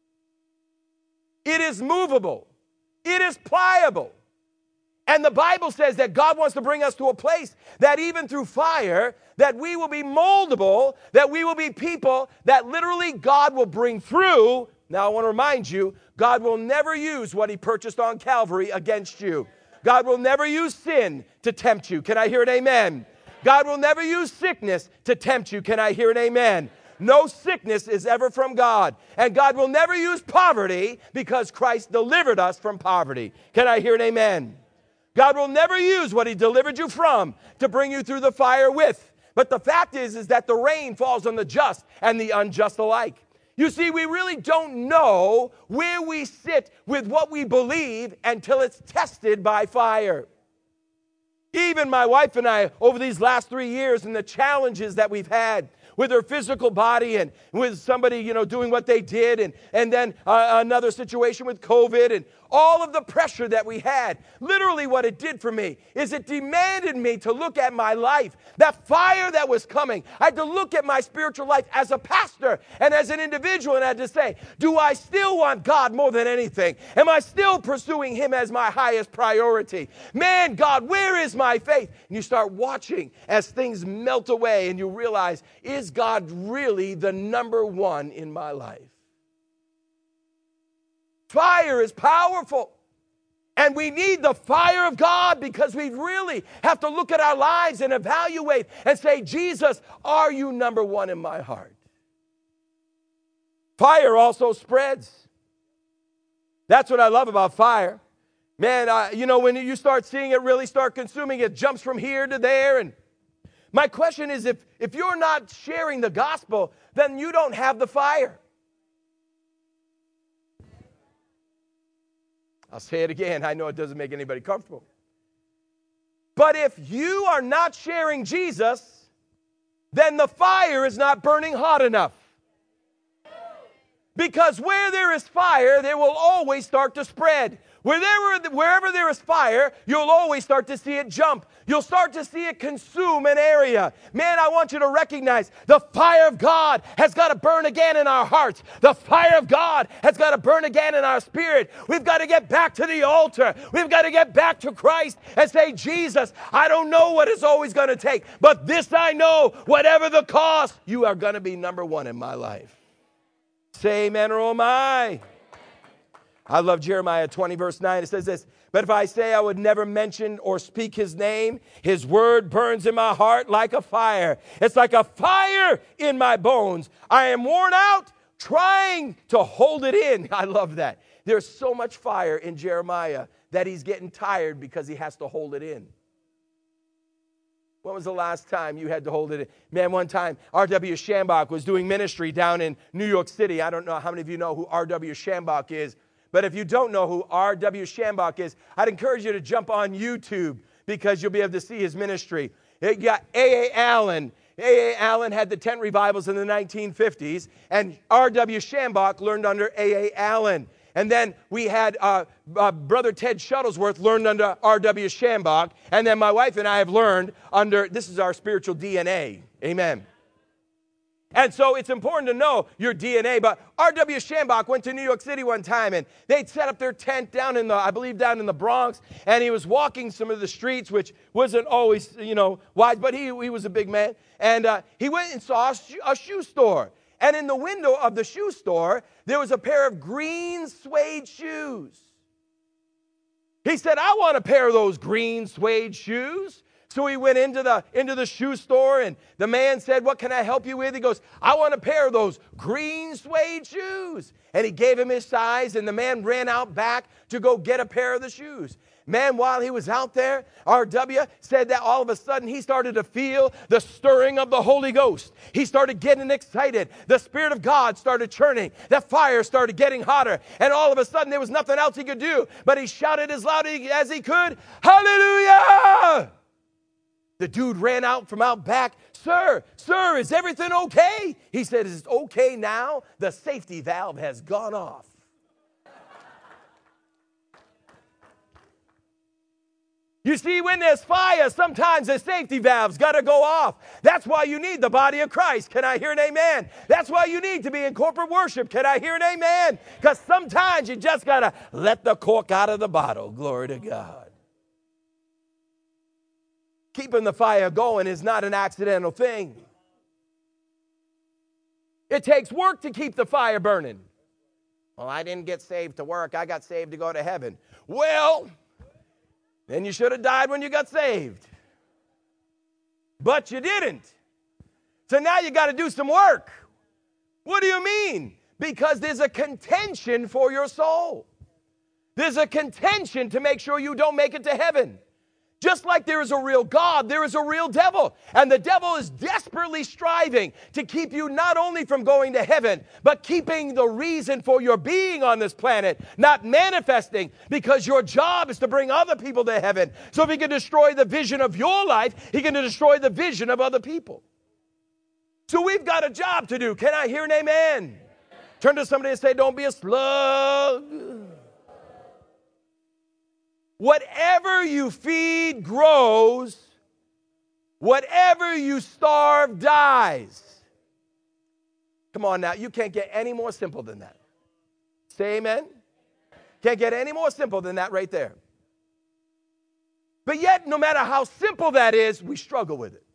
It is movable. It is pliable. And the Bible says that God wants to bring us to a place that even through fire, that we will be moldable, that we will be people that literally God will bring through. Now I want to remind you, God will never use what he purchased on Calvary against you. God will never use sin to tempt you. Can I hear an amen? God will never use sickness to tempt you. Can I hear an amen? No sickness is ever from God. And God will never use poverty because Christ delivered us from poverty. Can I hear an amen? God will never use what he delivered you from to bring you through the fire with. But the fact is that the rain falls on the just and the unjust alike. You see, we really don't know where we sit with what we believe until it's tested by fire. Even my wife and I, over these last 3 years and the challenges that we've had with her physical body and with somebody, doing what they did, and then another situation with COVID and all of the pressure that we had. Literally what it did for me is it demanded me to look at my life, that fire that was coming. I had to look at my spiritual life as a pastor and as an individual, and I had to say, do I still want God more than anything? Am I still pursuing him as my highest priority? Man, God, where is my faith? And you start watching as things melt away and you realize, is God really the number one in my life? Fire is powerful. And we need the fire of God because we really have to look at our lives and evaluate and say, Jesus, are you number one in my heart? Fire also spreads. That's what I love about fire. Man, when you start seeing it really start consuming, it jumps from here to there. And my question is, if you're not sharing the gospel, then you don't have the fire. I'll say it again. I know it doesn't make anybody comfortable. But if you are not sharing Jesus, then the fire is not burning hot enough. Because where there is fire, there will always start to spread. Wherever there is fire, you'll always start to see it jump. You'll start to see it consume an area. Man, I want you to recognize the fire of God has got to burn again in our hearts. The fire of God has got to burn again in our spirit. We've got to get back to the altar. We've got to get back to Christ and say, Jesus, I don't know what it's always going to take, but this I know, whatever the cost, you are going to be number one in my life. Say amen or oh my. I love Jeremiah 20 verse 9. It says this, but if I say I would never mention or speak his name, his word burns in my heart like a fire. It's like a fire in my bones. I am worn out trying to hold it in. I love that. There's so much fire in Jeremiah that he's getting tired because he has to hold it in. When was the last time you had to hold it in? Man, one time, R.W. Schambach was doing ministry down in New York City. I don't know how many of you know who R.W. Schambach is. But if you don't know who R.W. Schambach is, I'd encourage you to jump on YouTube because you'll be able to see his ministry. You got A.A. Allen. A.A. Allen had the tent revivals in the 1950s, and R.W. Schambach learned under A.A. Allen. And then we had Brother Ted Shuttlesworth learned under R.W. Schambach. And then my wife and I have learned under, this is our spiritual DNA. Amen. And so it's important to know your DNA. But R.W. Schambach went to New York City one time, and they'd set up their tent down in the Bronx. And he was walking some of the streets, which wasn't always, wide, but he was a big man. And he went and saw a shoe store. And in the window of the shoe store, there was a pair of green suede shoes. He said, I want a pair of those green suede shoes. So he went into the shoe store, and the man said, what can I help you with? He goes, I want a pair of those green suede shoes. And he gave him his size, and the man ran out back to go get a pair of the shoes. Man, while he was out there, R.W. said that all of a sudden he started to feel the stirring of the Holy Ghost. He started getting excited. The Spirit of God started churning. The fire started getting hotter. And all of a sudden there was nothing else he could do, but he shouted as loud as he could, Hallelujah! The dude ran out from out back. Sir, is everything okay? He said, is it okay now? The safety valve has gone off. You see, when there's fire, sometimes the safety valve's got to go off. That's why you need the body of Christ. Can I hear an amen? That's why you need to be in corporate worship. Can I hear an amen? Because sometimes you just got to let the cork out of the bottle. Glory to God. Keeping the fire going is not an accidental thing. It takes work to keep the fire burning. Well, I didn't get saved to work. I got saved to go to heaven. Well, then you should have died when you got saved. But you didn't. So now you got to do some work. What do you mean? Because there's a contention for your soul. There's a contention to make sure you don't make it to heaven. Just like there is a real God, there is a real devil. And the devil is desperately striving to keep you not only from going to heaven, but keeping the reason for your being on this planet, not manifesting, because your job is to bring other people to heaven. So if he can destroy the vision of your life, he can destroy the vision of other people. So we've got a job to do. Can I hear an amen? Turn to somebody and say, don't be a slug. Whatever you feed grows. Whatever you starve dies. Come on now, you can't get any more simple than that. Say amen. Can't get any more simple than that right there. But yet, no matter how simple that is, we struggle with it.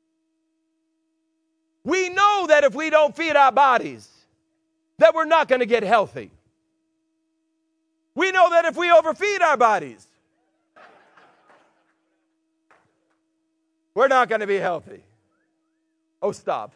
We know that if we don't feed our bodies, that we're not going to get healthy. We know that if we overfeed our bodies, we're not going to be healthy. Oh, stop.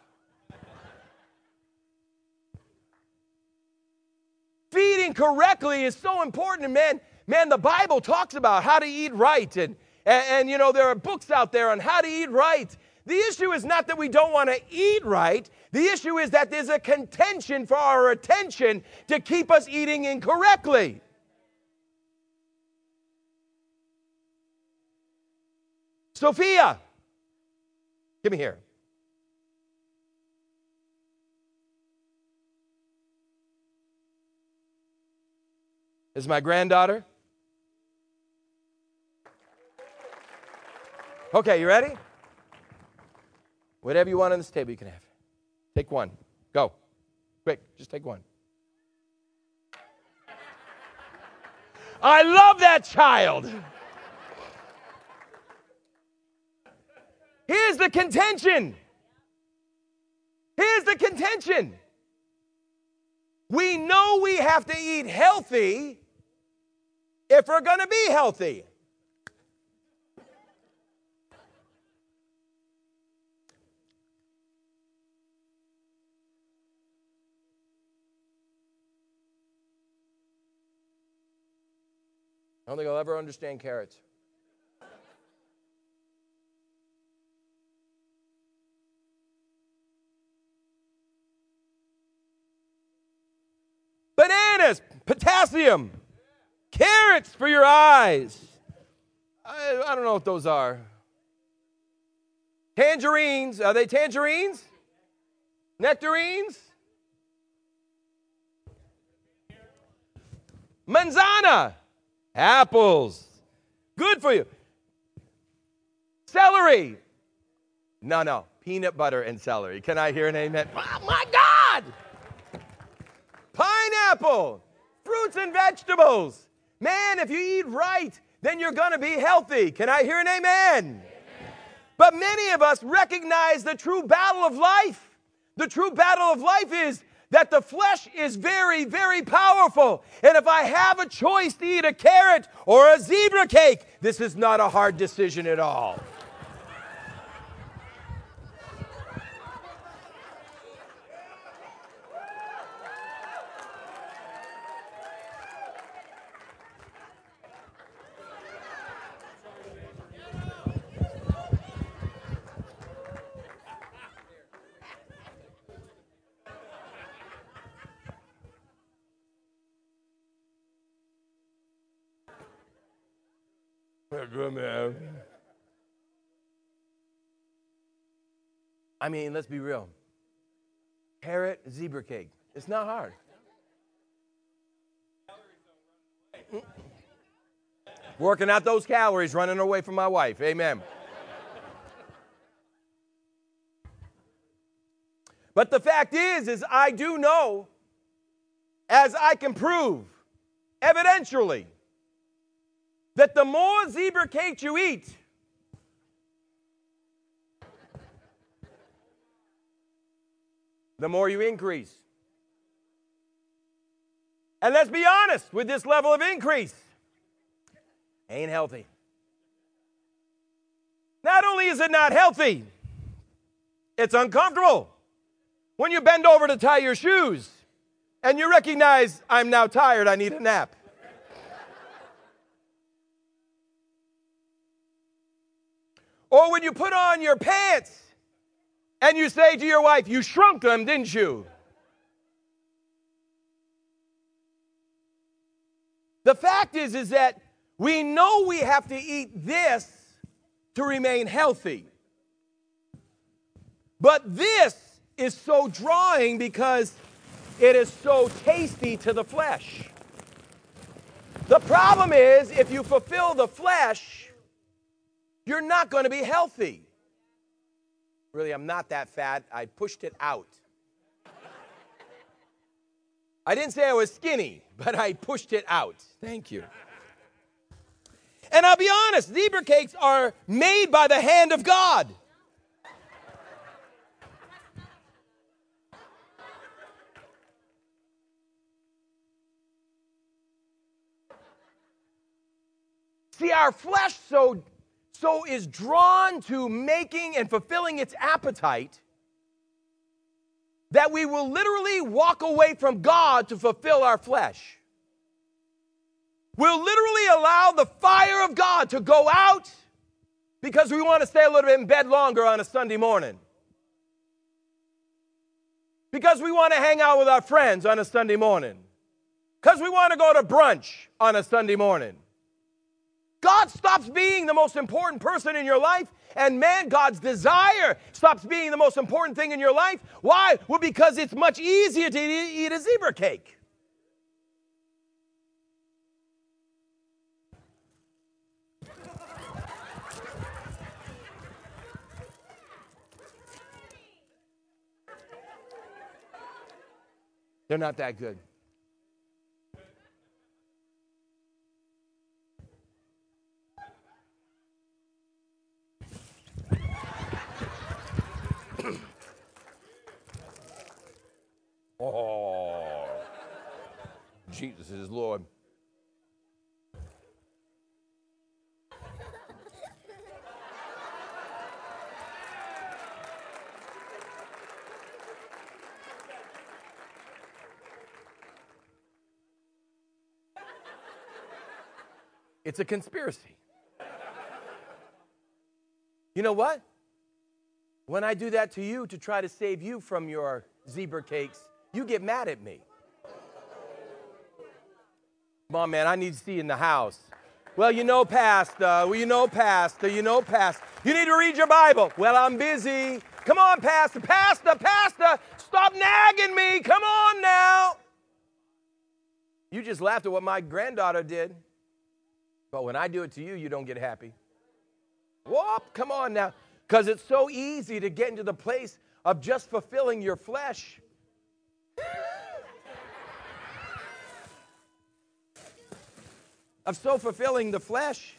Feeding correctly is so important. And man, the Bible talks about how to eat right. And you know, there are books out there on how to eat right. The issue is not that we don't want to eat right. The issue is that there's a contention for our attention to keep us eating incorrectly. Sophia, give me here. This is my granddaughter. Okay, you ready? Whatever you want on this table, you can have. Take one. Go. Quick, just take one. I love that child. Here's the contention. Here's the contention. We know we have to eat healthy if we're going to be healthy. I don't think I'll ever understand carrots. Bananas, potassium, carrots for your eyes. I don't know what those are. Tangerines, are they tangerines? Nectarines? Manzana, apples, good for you. Celery, no, peanut butter and celery. Can I hear an amen? Oh my God! Pineapple, fruits and vegetables. Man, if you eat right, then you're going to be healthy. Can I hear an amen? Amen? But many of us recognize the true battle of life. The true battle of life is that the flesh is very, very powerful. And if I have a choice to eat a carrot or a zebra cake, this is not a hard decision at all. Good man. I mean, let's be real. Carrot, zebra cake. It's not hard. Working out those calories, running away from my wife. Amen. But the fact is I do know, as I can prove, evidentially, that the more zebra cake you eat, the more you increase. And let's be honest, with this level of increase, ain't healthy. Not only is it not healthy, it's uncomfortable. When you bend over to tie your shoes and you recognize, I'm now tired, I need a nap. Or when you put on your pants and you say to your wife, you shrunk them, didn't you? The fact is that we know we have to eat this to remain healthy. But this is so drawing because it is so tasty to the flesh. The problem is, if you fulfill the flesh, you're not going to be healthy. Really, I'm not that fat. I pushed it out. I didn't say I was skinny, but I pushed it out. Thank you. And I'll be honest, zebra cakes are made by the hand of God. See, our flesh so is drawn to making and fulfilling its appetite that we will literally walk away from God to fulfill our flesh. We'll literally allow the fire of God to go out because we want to stay a little bit in bed longer on a Sunday morning. Because we want to hang out with our friends on a Sunday morning. Because we want to go to brunch on a Sunday morning. God stops being the most important person in your life, and man, God's desire stops being the most important thing in your life. Why? Well, because it's much easier to eat a zebra cake. They're not that good. Oh, Jesus is Lord. It's a conspiracy. You know what? When I do that to you to try to save you from your zebra cakes, you get mad at me. Come on, man, I need to see you in the house. Well, Pastor. You need to read your Bible. Well, I'm busy. Come on, Pastor. Stop nagging me. Come on now. You just laughed at what my granddaughter did. But when I do it to you, you don't get happy. Whoop, come on now. Because it's so easy to get into the place of just fulfilling your flesh. Of so fulfilling the flesh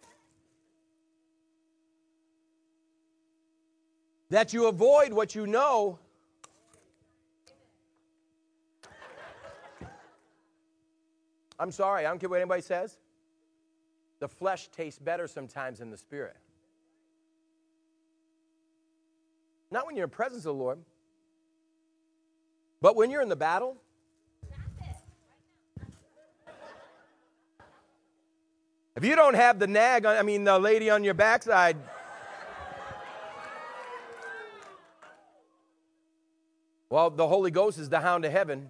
that you avoid what you know. I'm sorry, I don't care what anybody says. The flesh tastes better sometimes than the spirit. Not when you're in the presence of the Lord, but when you're in the battle. If you don't have the the lady on your backside, well, the Holy Ghost is the hound of heaven.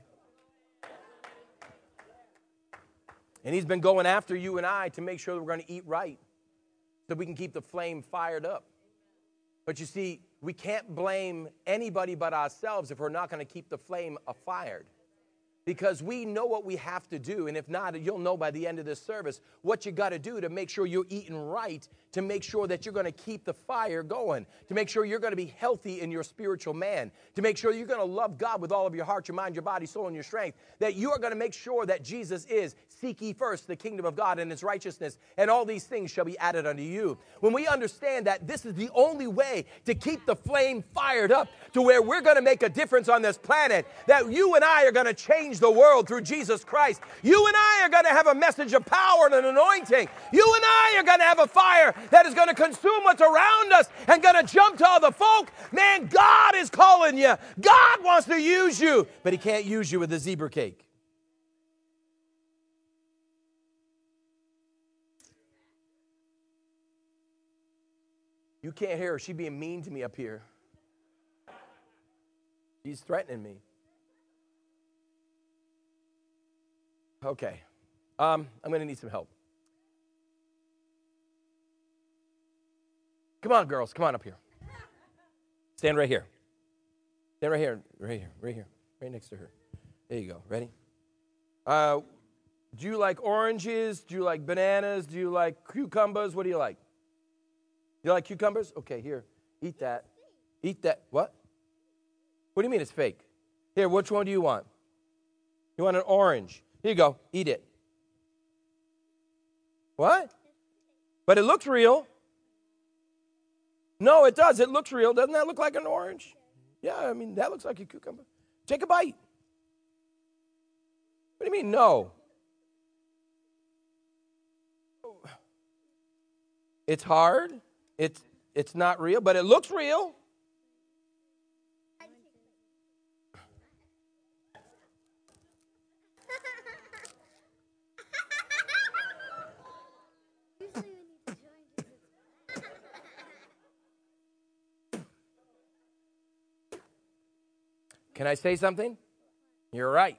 And he's been going after you and I to make sure that we're going to eat right so we can keep the flame fired up. But you see, we can't blame anybody but ourselves if we're not going to keep the flame fired. Because we know what we have to do, and if not, you'll know by the end of this service what you got to do to make sure you're eating right, to make sure that you're going to keep the fire going, to make sure you're going to be healthy in your spiritual man, to make sure you're going to love God with all of your heart, your mind, your body, soul, and your strength, that you are going to make sure that Jesus is, seek ye first the kingdom of God and his righteousness, and all these things shall be added unto you. When we understand that this is the only way to keep the flame fired up to where we're going to make a difference on this planet, that you and I are going to change the world through Jesus Christ. You and I are going to have a message of power and an anointing. You and I are going to have a fire that is going to consume what's around us and going to jump to all the folk. Man, God is calling you. God wants to use you, but he can't use you with a zebra cake. You can't hear her. She's being mean to me up here. She's threatening me. Okay. I'm going to need some help. Come on, girls. Come on up here. Stand right here. Stand right here. Right here. Right here. Right next to her. There you go. Ready? Do you like oranges? Do you like bananas? Do you like cucumbers? What do you like? You like cucumbers? Okay, here. Eat that. Eat that. What? What do you mean it's fake? Here, which one do you want? You want an orange? Here you go. Eat it. What? But it looks real. No, it does. It looks real. Doesn't that look like an orange? Yeah, I mean, that looks like a cucumber. Take a bite. What do you mean, no? It's hard. It's not real, but it looks real. Can I say something? You're right.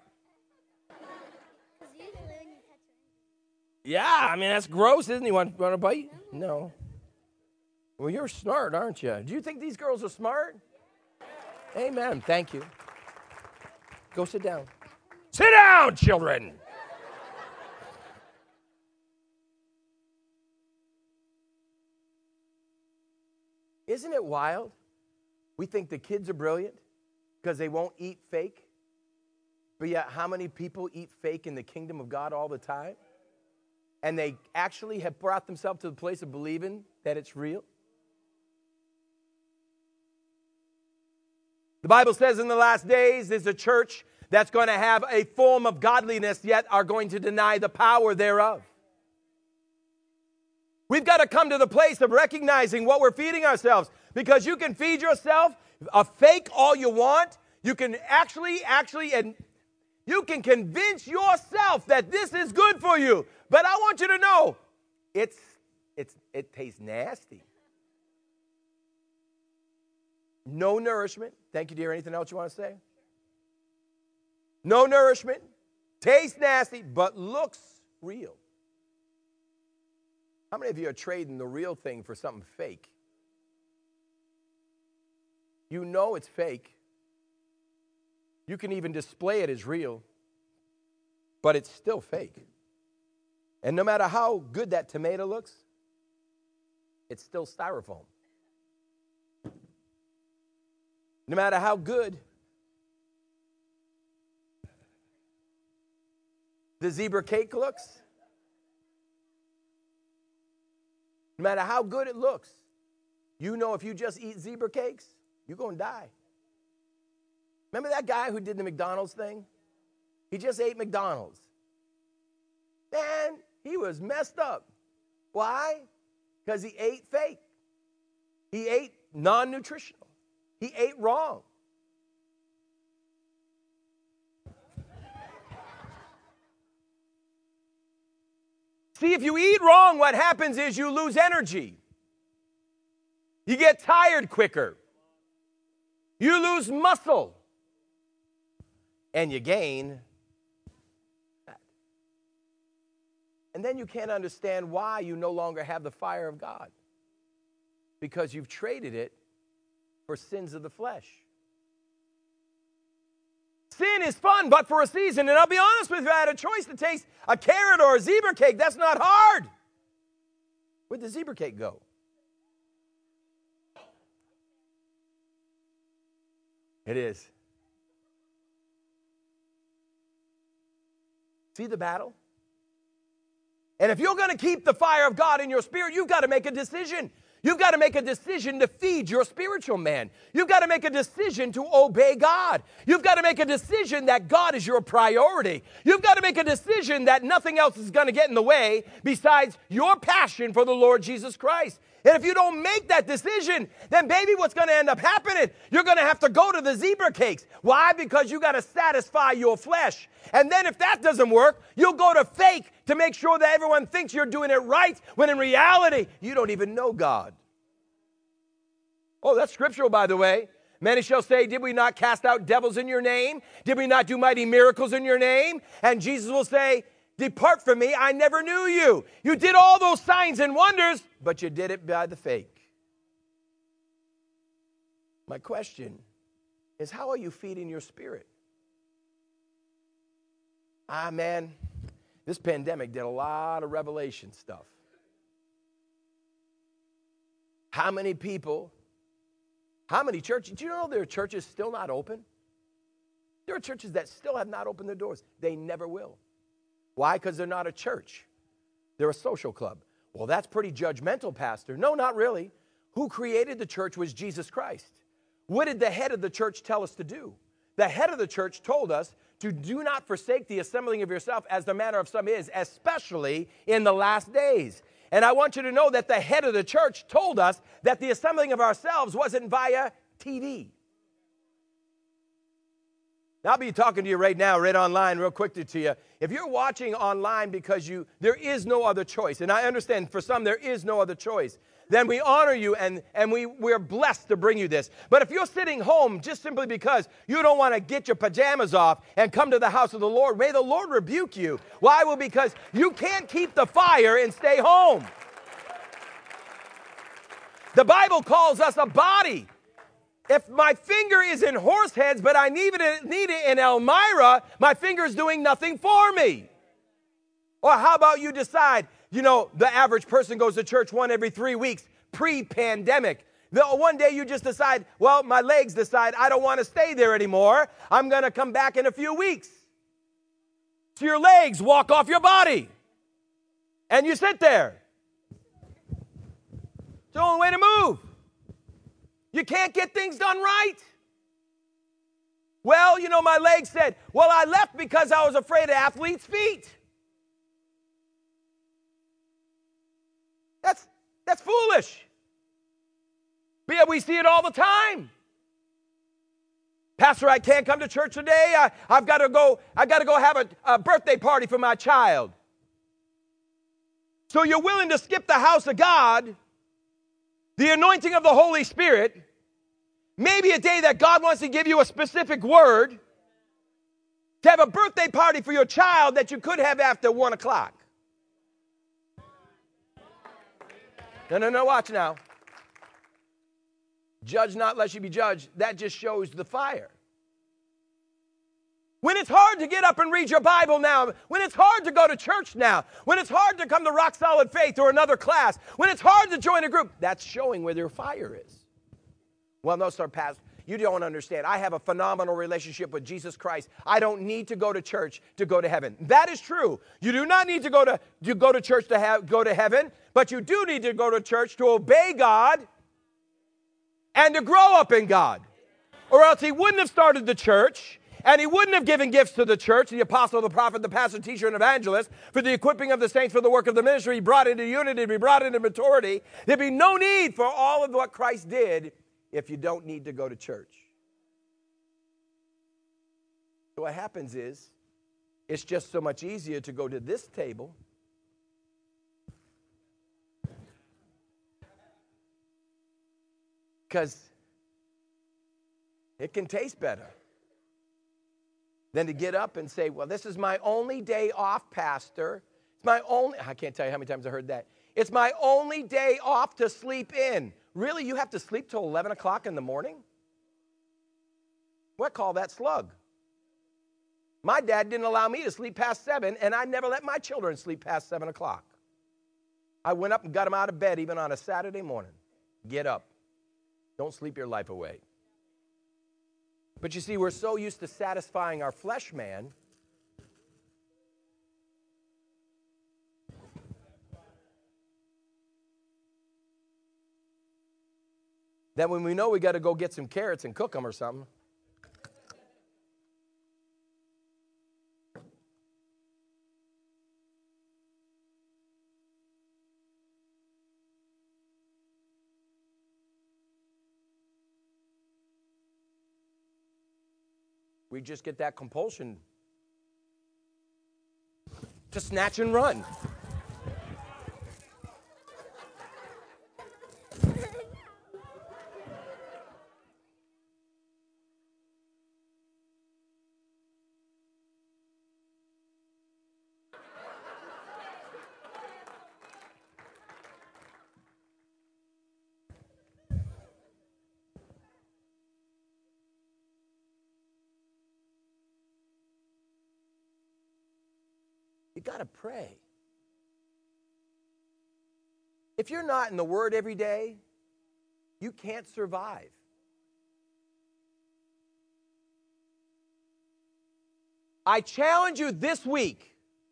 Yeah, I mean, that's gross, isn't it? You want to bite? No. Well, you're smart, aren't you? Do you think these girls are smart? Amen. Thank you. Go sit down. Sit down, children. Isn't it wild? We think the kids are brilliant because they won't eat fake. But yet, how many people eat fake in the kingdom of God all the time? And they actually have brought themselves to the place of believing that it's real. The Bible says in the last days there's a church that's going to have a form of godliness, yet are going to deny the power thereof. We've got to come to the place of recognizing what we're feeding ourselves, because you can feed yourself a fake all you want. You can actually, and you can convince yourself that this is good for you. But I want you to know, it tastes nasty. No nourishment. Thank you, dear. Anything else you want to say? No nourishment. Tastes nasty, but looks real. How many of you are trading the real thing for something fake? You know it's fake. You can even display it as real, but it's still fake. And no matter how good that tomato looks, it's still styrofoam. No matter how good the zebra cake looks, no matter how good it looks, you know if you just eat zebra cakes, you're going to die. Remember that guy who did the McDonald's thing? He just ate McDonald's. Man, he was messed up. Why? Because he ate fake. He ate non-nutritional. He ate wrong. See, if you eat wrong, what happens is you lose energy. You get tired quicker. You lose muscle. And you gain fat. And then you can't understand why you no longer have the fire of God. Because you've traded it for sins of the flesh. Sin is fun, but for a season. And I'll be honest with you, I had a choice to taste a carrot or a zebra cake. That's not hard. Where'd the zebra cake go? It is. See the battle? And if you're going to keep the fire of God in your spirit, you've got to make a decision. You've got to make a decision to feed your spiritual man. You've got to make a decision to obey God. You've got to make a decision that God is your priority. You've got to make a decision that nothing else is going to get in the way besides your passion for the Lord Jesus Christ. And if you don't make that decision, then baby, what's going to end up happening? You're going to have to go to the zebra cakes. Why? Because you got to satisfy your flesh. And then if that doesn't work, you'll go to fake to make sure that everyone thinks you're doing it right, when in reality, you don't even know God. Oh, that's scriptural, by the way. Many shall say, did we not cast out devils in your name? Did we not do mighty miracles in your name? And Jesus will say, depart from me, I never knew you. You did all those signs and wonders, but you did it by the fake. My question is, how are you feeding your spirit? Man, this pandemic did a lot of revelation stuff. How many people, how many churches, do you know there are churches still not open? There are churches that still have not opened their doors. They never will. Why? Because they're not a church. They're a social club. Well, that's pretty judgmental, Pastor. No, not really. Who created the church was Jesus Christ. What did the head of the church tell us to do? The head of the church told us to do not forsake the assembling of yourself as the manner of some is, especially in the last days. And I want you to know that the head of the church told us that the assembling of ourselves wasn't via TV. I'll be talking to you right now, right online, real quickly to you. If you're watching online because there is no other choice, and I understand for some there is no other choice, then we honor you and we're blessed to bring you this. But if you're sitting home just simply because you don't want to get your pajamas off and come to the house of the Lord, may the Lord rebuke you. Why? Well, because you can't keep the fire and stay home. The Bible calls us a body. If my finger is in Horseheads, but I need it in Elmira, my finger is doing nothing for me. Or how about you decide, the average person goes to church one every 3 weeks, pre-pandemic. One day you just decide, well, my legs decide I don't want to stay there anymore. I'm going to come back in a few weeks. So your legs walk off your body. And you sit there. It's the only way to move. You can't get things done right. Well, my legs said, well, I left because I was afraid of athletes' feet. That's foolish. But yeah, we see it all the time. Pastor, I can't come to church today. I've got to go have a birthday party for my child. So you're willing to skip the house of God, the anointing of the Holy Spirit, maybe a day that God wants to give you a specific word, to have a birthday party for your child that you could have after 1 o'clock. No, watch now. Judge not lest you be judged. That just shows the fire. When it's hard to get up and read your Bible now, when it's hard to go to church now, when it's hard to come to Rock Solid Faith or another class, when it's hard to join a group, that's showing where their fire is. Well, no, sir, Pastor, you don't understand. I have a phenomenal relationship with Jesus Christ. I don't need to go to church to go to heaven. That is true. You do not need to go to church to go to heaven, but you do need to go to church to obey God and to grow up in God. Or else he wouldn't have started the church, and he wouldn't have given gifts to the church, the apostle, the prophet, the pastor, teacher, and evangelist, for the equipping of the saints for the work of the ministry. He brought into unity, he brought into maturity. There'd be no need for all of what Christ did if you don't need to go to church. So what happens is, it's just so much easier to go to this table because it can taste better than to get up and say, well, this is my only day off, Pastor. I can't tell you how many times I heard that. It's my only day off to sleep in. Really, you have to sleep till 11 o'clock in the morning? What call that slug? My dad didn't allow me to sleep past 7, and I never let my children sleep past 7 o'clock. I went up and got them out of bed even on a Saturday morning. Get up. Don't sleep your life away. But you see, we're so used to satisfying our flesh man that when we know we got to go get some carrots and cook them or something, we just get that compulsion to snatch and run. You got to pray. If you're not in the Word every day, you can't survive. I challenge you this week,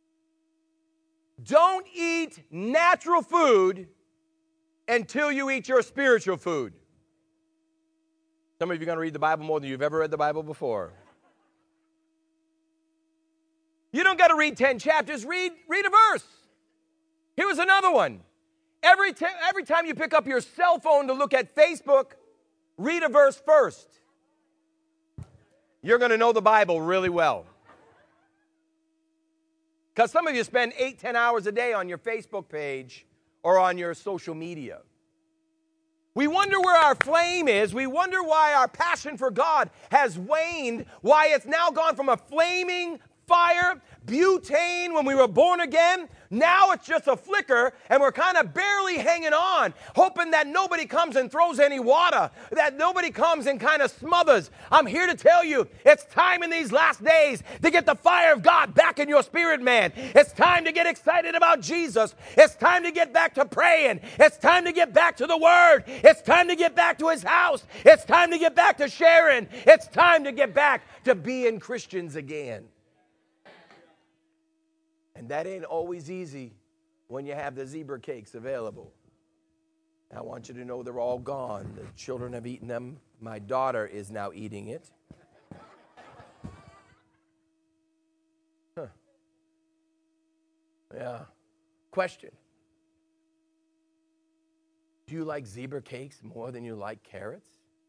don't eat natural food until you eat your spiritual food. Some of you are going to read the Bible more than you've ever read the Bible before. You don't got to read 10 chapters. Read a verse. Here was another one. Every time you pick up your cell phone to look at Facebook, read a verse first. You're going to know the Bible really well. Because some of you spend 8-10 hours a day on your Facebook page or on your social media. We wonder where our flame is. We wonder why our passion for God has waned, why it's now gone from a flaming fire, butane when we were born again. Now it's just a flicker, and we're kind of barely hanging on, hoping that nobody comes and throws any water, that nobody comes and kind of smothers. I'm here to tell you, it's time in these last days to get the fire of God back in your spirit, man. It's time to get excited about Jesus. It's time to get back to praying. It's time to get back to the Word. It's time to get back to His house. It's time to get back to sharing. It's time to get back to being Christians again. And that ain't always easy when you have the zebra cakes available. I want you to know they're all gone. The children have eaten them. My daughter is now eating it. Huh. Yeah. Question. Do you like zebra cakes more than you like carrots?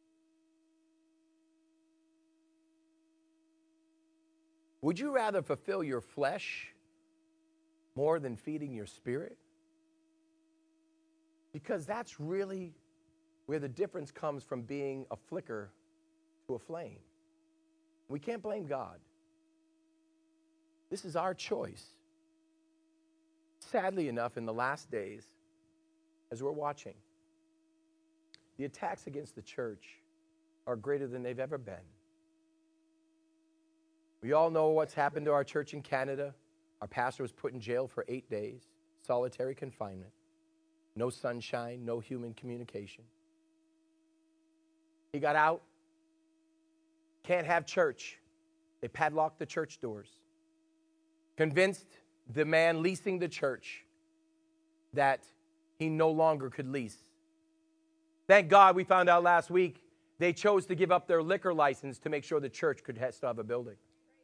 Would you rather fulfill your flesh more than feeding your spirit? Because that's really where the difference comes from being a flicker to a flame. We can't blame God. This is our choice. Sadly enough, in the last days, as we're watching, the attacks against the church are greater than they've ever been. We all know what's happened to our church in Canada. Our pastor was put in jail for 8 days, solitary confinement, no sunshine, no human communication. He got out, can't have church. They padlocked the church doors, convinced the man leasing the church that he no longer could lease. Thank God we found out last week they chose to give up their liquor license to make sure the church could still have a building.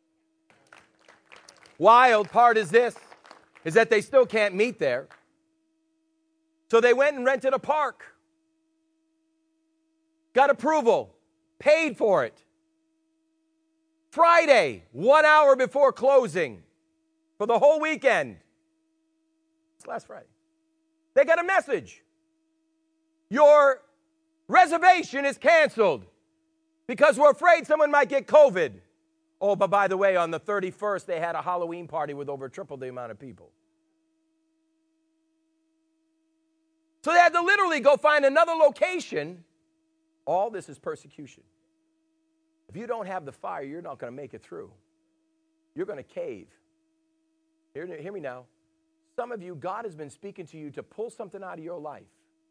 Wild part is this, is that they still can't meet there. So they went and rented a park. Got approval. Paid for it. Friday, 1 hour before closing, for the whole weekend. It's last Friday. They got a message. Your reservation is canceled because we're afraid someone might get COVID. Oh, but by the way, on the 31st, they had a Halloween party with over triple the amount of people. So they had to literally go find another location. All this is persecution. If you don't have the fire, you're not going to make it through. You're going to cave. Hear me now. Some of you, God has been speaking to you to pull something out of your life,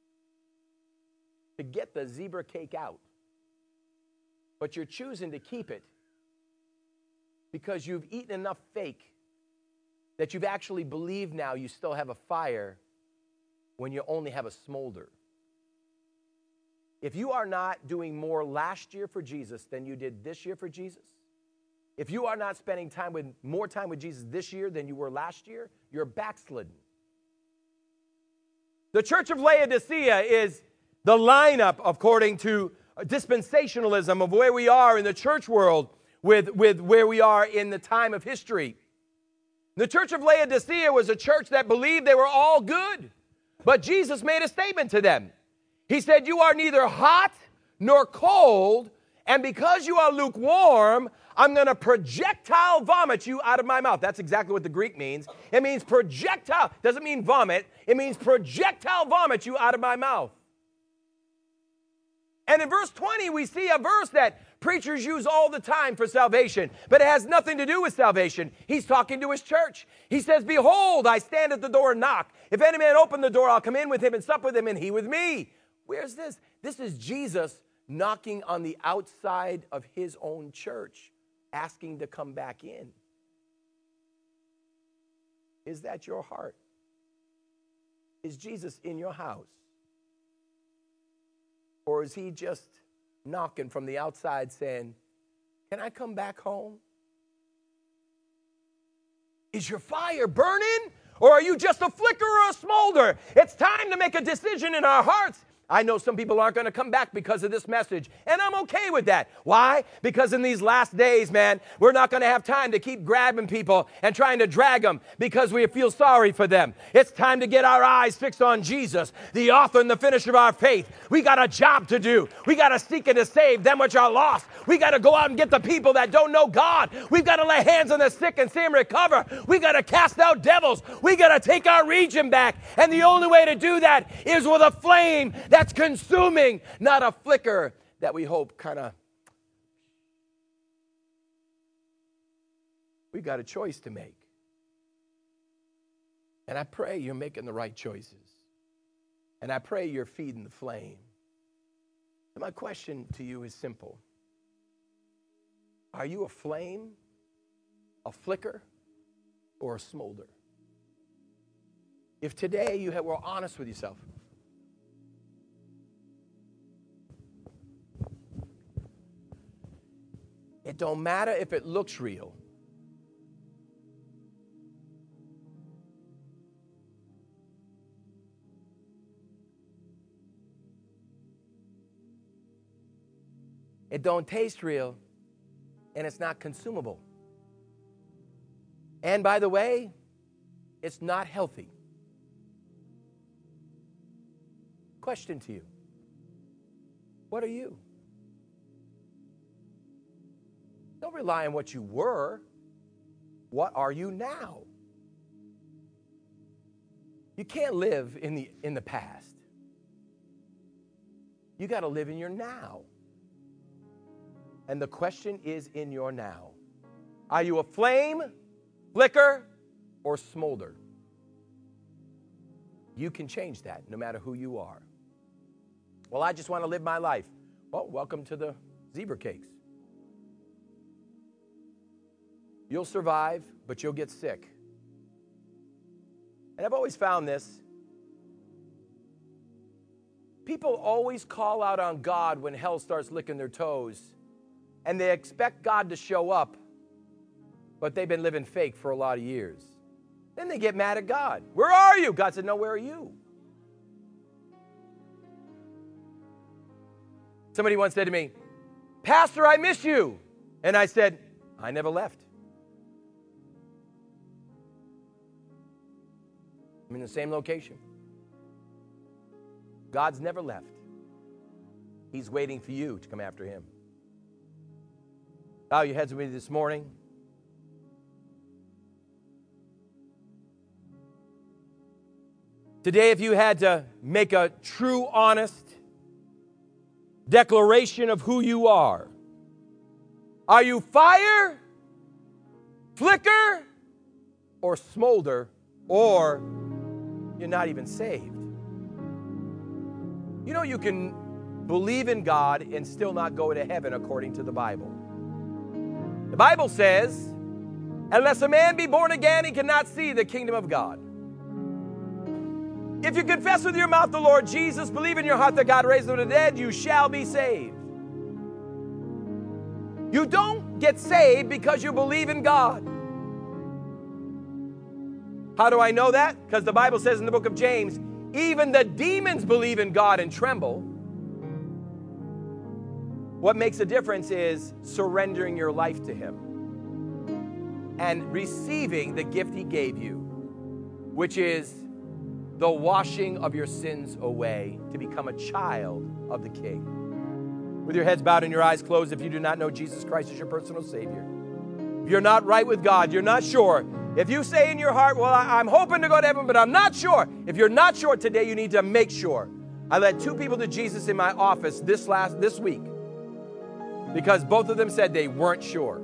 to get the zebra cake out. But you're choosing to keep it because you've eaten enough fake that you've actually believed now you still have a fire when you only have a smolder. If you are not doing more last year for Jesus than you did this year for Jesus, if you are not spending more time with Jesus this year than you were last year, you're backslidden. The Church of Laodicea is the lineup, according to dispensationalism, of where we are in the church world with where we are in the time of history. The Church of Laodicea was a church that believed they were all good, but Jesus made a statement to them. He said, you are neither hot nor cold, and because you are lukewarm, I'm going to projectile vomit you out of my mouth. That's exactly what the Greek means. It means projectile. Doesn't mean vomit. It means projectile vomit you out of my mouth. And in verse 20, we see a verse that preachers use all the time for salvation, but it has nothing to do with salvation. He's talking to his church. He says, behold, I stand at the door and knock. If any man open the door, I'll come in with him and sup with him and he with me. Where's this? This is Jesus knocking on the outside of his own church, asking to come back in. Is that your heart? Is Jesus in your house? Or is he just knocking from the outside saying, can I come back home? Is your fire burning? Or are you just a flicker or a smolder? It's time to make a decision in our hearts. I know some people aren't going to come back because of this message, and I'm okay with that. Why? Because in these last days, man, we're not going to have time to keep grabbing people and trying to drag them because we feel sorry for them. It's time to get our eyes fixed on Jesus, the author and the finisher of our faith. We got a job to do. We got to seek and to save them which are lost. We got to go out and get the people that don't know God. We've got to lay hands on the sick and see them recover. We got to cast out devils. We got to take our region back. And the only way to do that is with a flame that's consuming, not a flicker that we hope kind of. We've got a choice to make. And I pray you're making the right choices. And I pray you're feeding the flame. And my question to you is simple. Are you a flame, a flicker, or a smolder? If today you were honest with yourself, it don't matter if it looks real. It don't taste real, and it's not consumable. And by the way, it's not healthy. Question to you. What are you? Don't rely on what you were. What are you now? You can't live in the past. You got to live in your now. And the question is in your now. Are you a flame, flicker, or smolder? You can change that no matter who you are. Well, I just want to live my life. Well, welcome to the zebra cakes. You'll survive, but you'll get sick. And I've always found this. People always call out on God when hell starts licking their toes. And they expect God to show up, but they've been living fake for a lot of years. Then they get mad at God. Where are you? God said, no, where are you? Somebody once said to me, Pastor, I miss you. And I said, I never left. I'm in the same location. God's never left. He's waiting for you to come after him. Bow your heads with me this morning. Today, if you had to make a true, honest declaration of who you are you fire, flicker, or smolder, or you're not even saved? You know, you can believe in God and still not go to heaven according to the Bible. The Bible says, unless a man be born again, he cannot see the kingdom of God. If you confess with your mouth the Lord Jesus, believe in your heart that God raised him from the dead, you shall be saved. You don't get saved because you believe in God. How do I know that? Because the Bible says in the book of James, even the demons believe in God and tremble. What makes a difference is surrendering your life to him and receiving the gift he gave you, which is the washing of your sins away to become a child of the King. With your heads bowed and your eyes closed, if you do not know Jesus Christ as your personal Savior, if you're not right with God, you're not sure. If you say in your heart, well, I'm hoping to go to heaven, but I'm not sure. If you're not sure today, you need to make sure. I led 2 people to Jesus in my office this week because both of them said they weren't sure.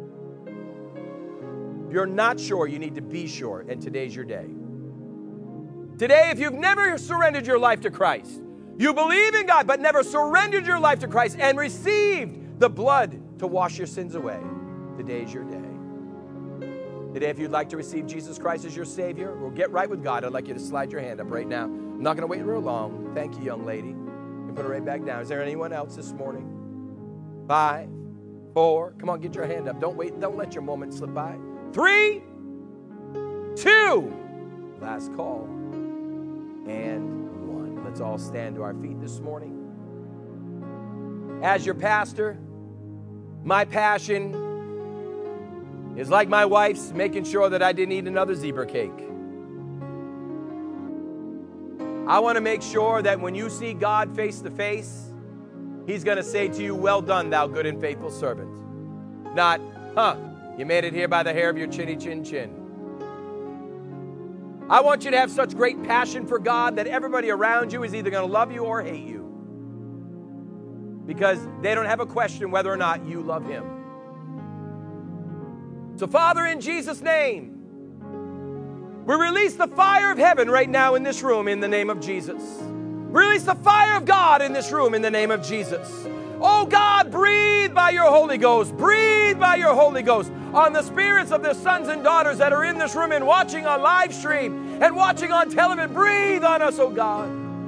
If you're not sure, you need to be sure, and today's your day. Today, if you've never surrendered your life to Christ, you believe in God, but never surrendered your life to Christ and received the blood to wash your sins away, today's your day. Today, if you'd like to receive Jesus Christ as your Savior or get right with God, I'd like you to slide your hand up right now. I'm not going to wait real long. Thank you, young lady. You can put it right back down. Is there anyone else this morning? 5, 4. Come on, get your hand up. Don't wait. Don't let your moment slip by. 3, 2, Last call. And one. Let's all stand to our feet this morning. As your pastor, my passion is like my wife's, making sure that I didn't eat another zebra cake. I want to make sure that when you see God face to face, He's going to say to you, well done, thou good and faithful servant. Not, you made it here by the hair of your chinny chin chin. I want you to have such great passion for God that everybody around you is either going to love you or hate you, because they don't have a question whether or not you love Him. So, Father, in Jesus' name, we release the fire of heaven right now in this room in the name of Jesus. Release the fire of God in this room in the name of Jesus. Oh God, breathe by your Holy Ghost. Breathe by your Holy Ghost on the spirits of the sons and daughters that are in this room and watching on live stream and watching on television. Breathe on us, oh God.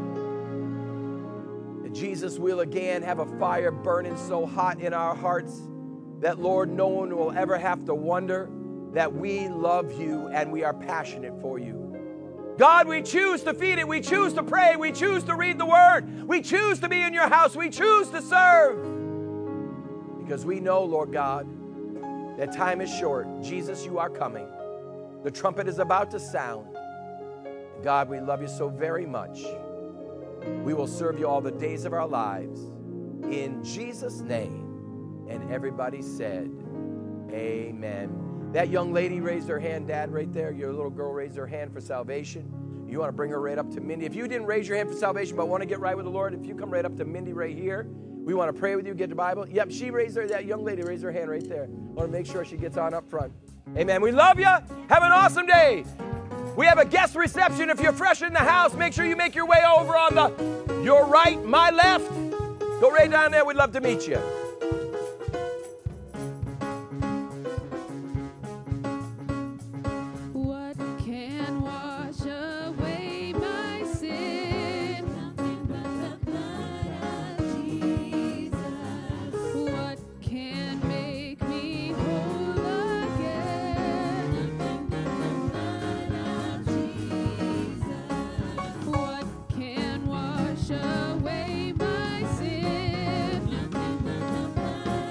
That Jesus will again have a fire burning so hot in our hearts that, Lord, no one will ever have to wonder that we love you and we are passionate for you. God, we choose to feed it. We choose to pray. We choose to read the Word. We choose to be in your house. We choose to serve. Because we know, Lord God, that time is short. Jesus, you are coming. The trumpet is about to sound. God, we love you so very much. We will serve you all the days of our lives. In Jesus' name. And everybody said, amen. That young lady raised her hand, Dad, right there. Your little girl raised her hand for salvation. You want to bring her right up to Mindy. If you didn't raise your hand for salvation but want to get right with the Lord, if you come right up to Mindy right here, we want to pray with you, get the Bible. Yep, she raised her, that young lady raised her hand right there. Want to make sure she gets on up front. Amen. We love you. Have an awesome day. We have a guest reception. If you're fresh in the house, make sure you make your way over on your right, my left. Go right down there. We'd love to meet you.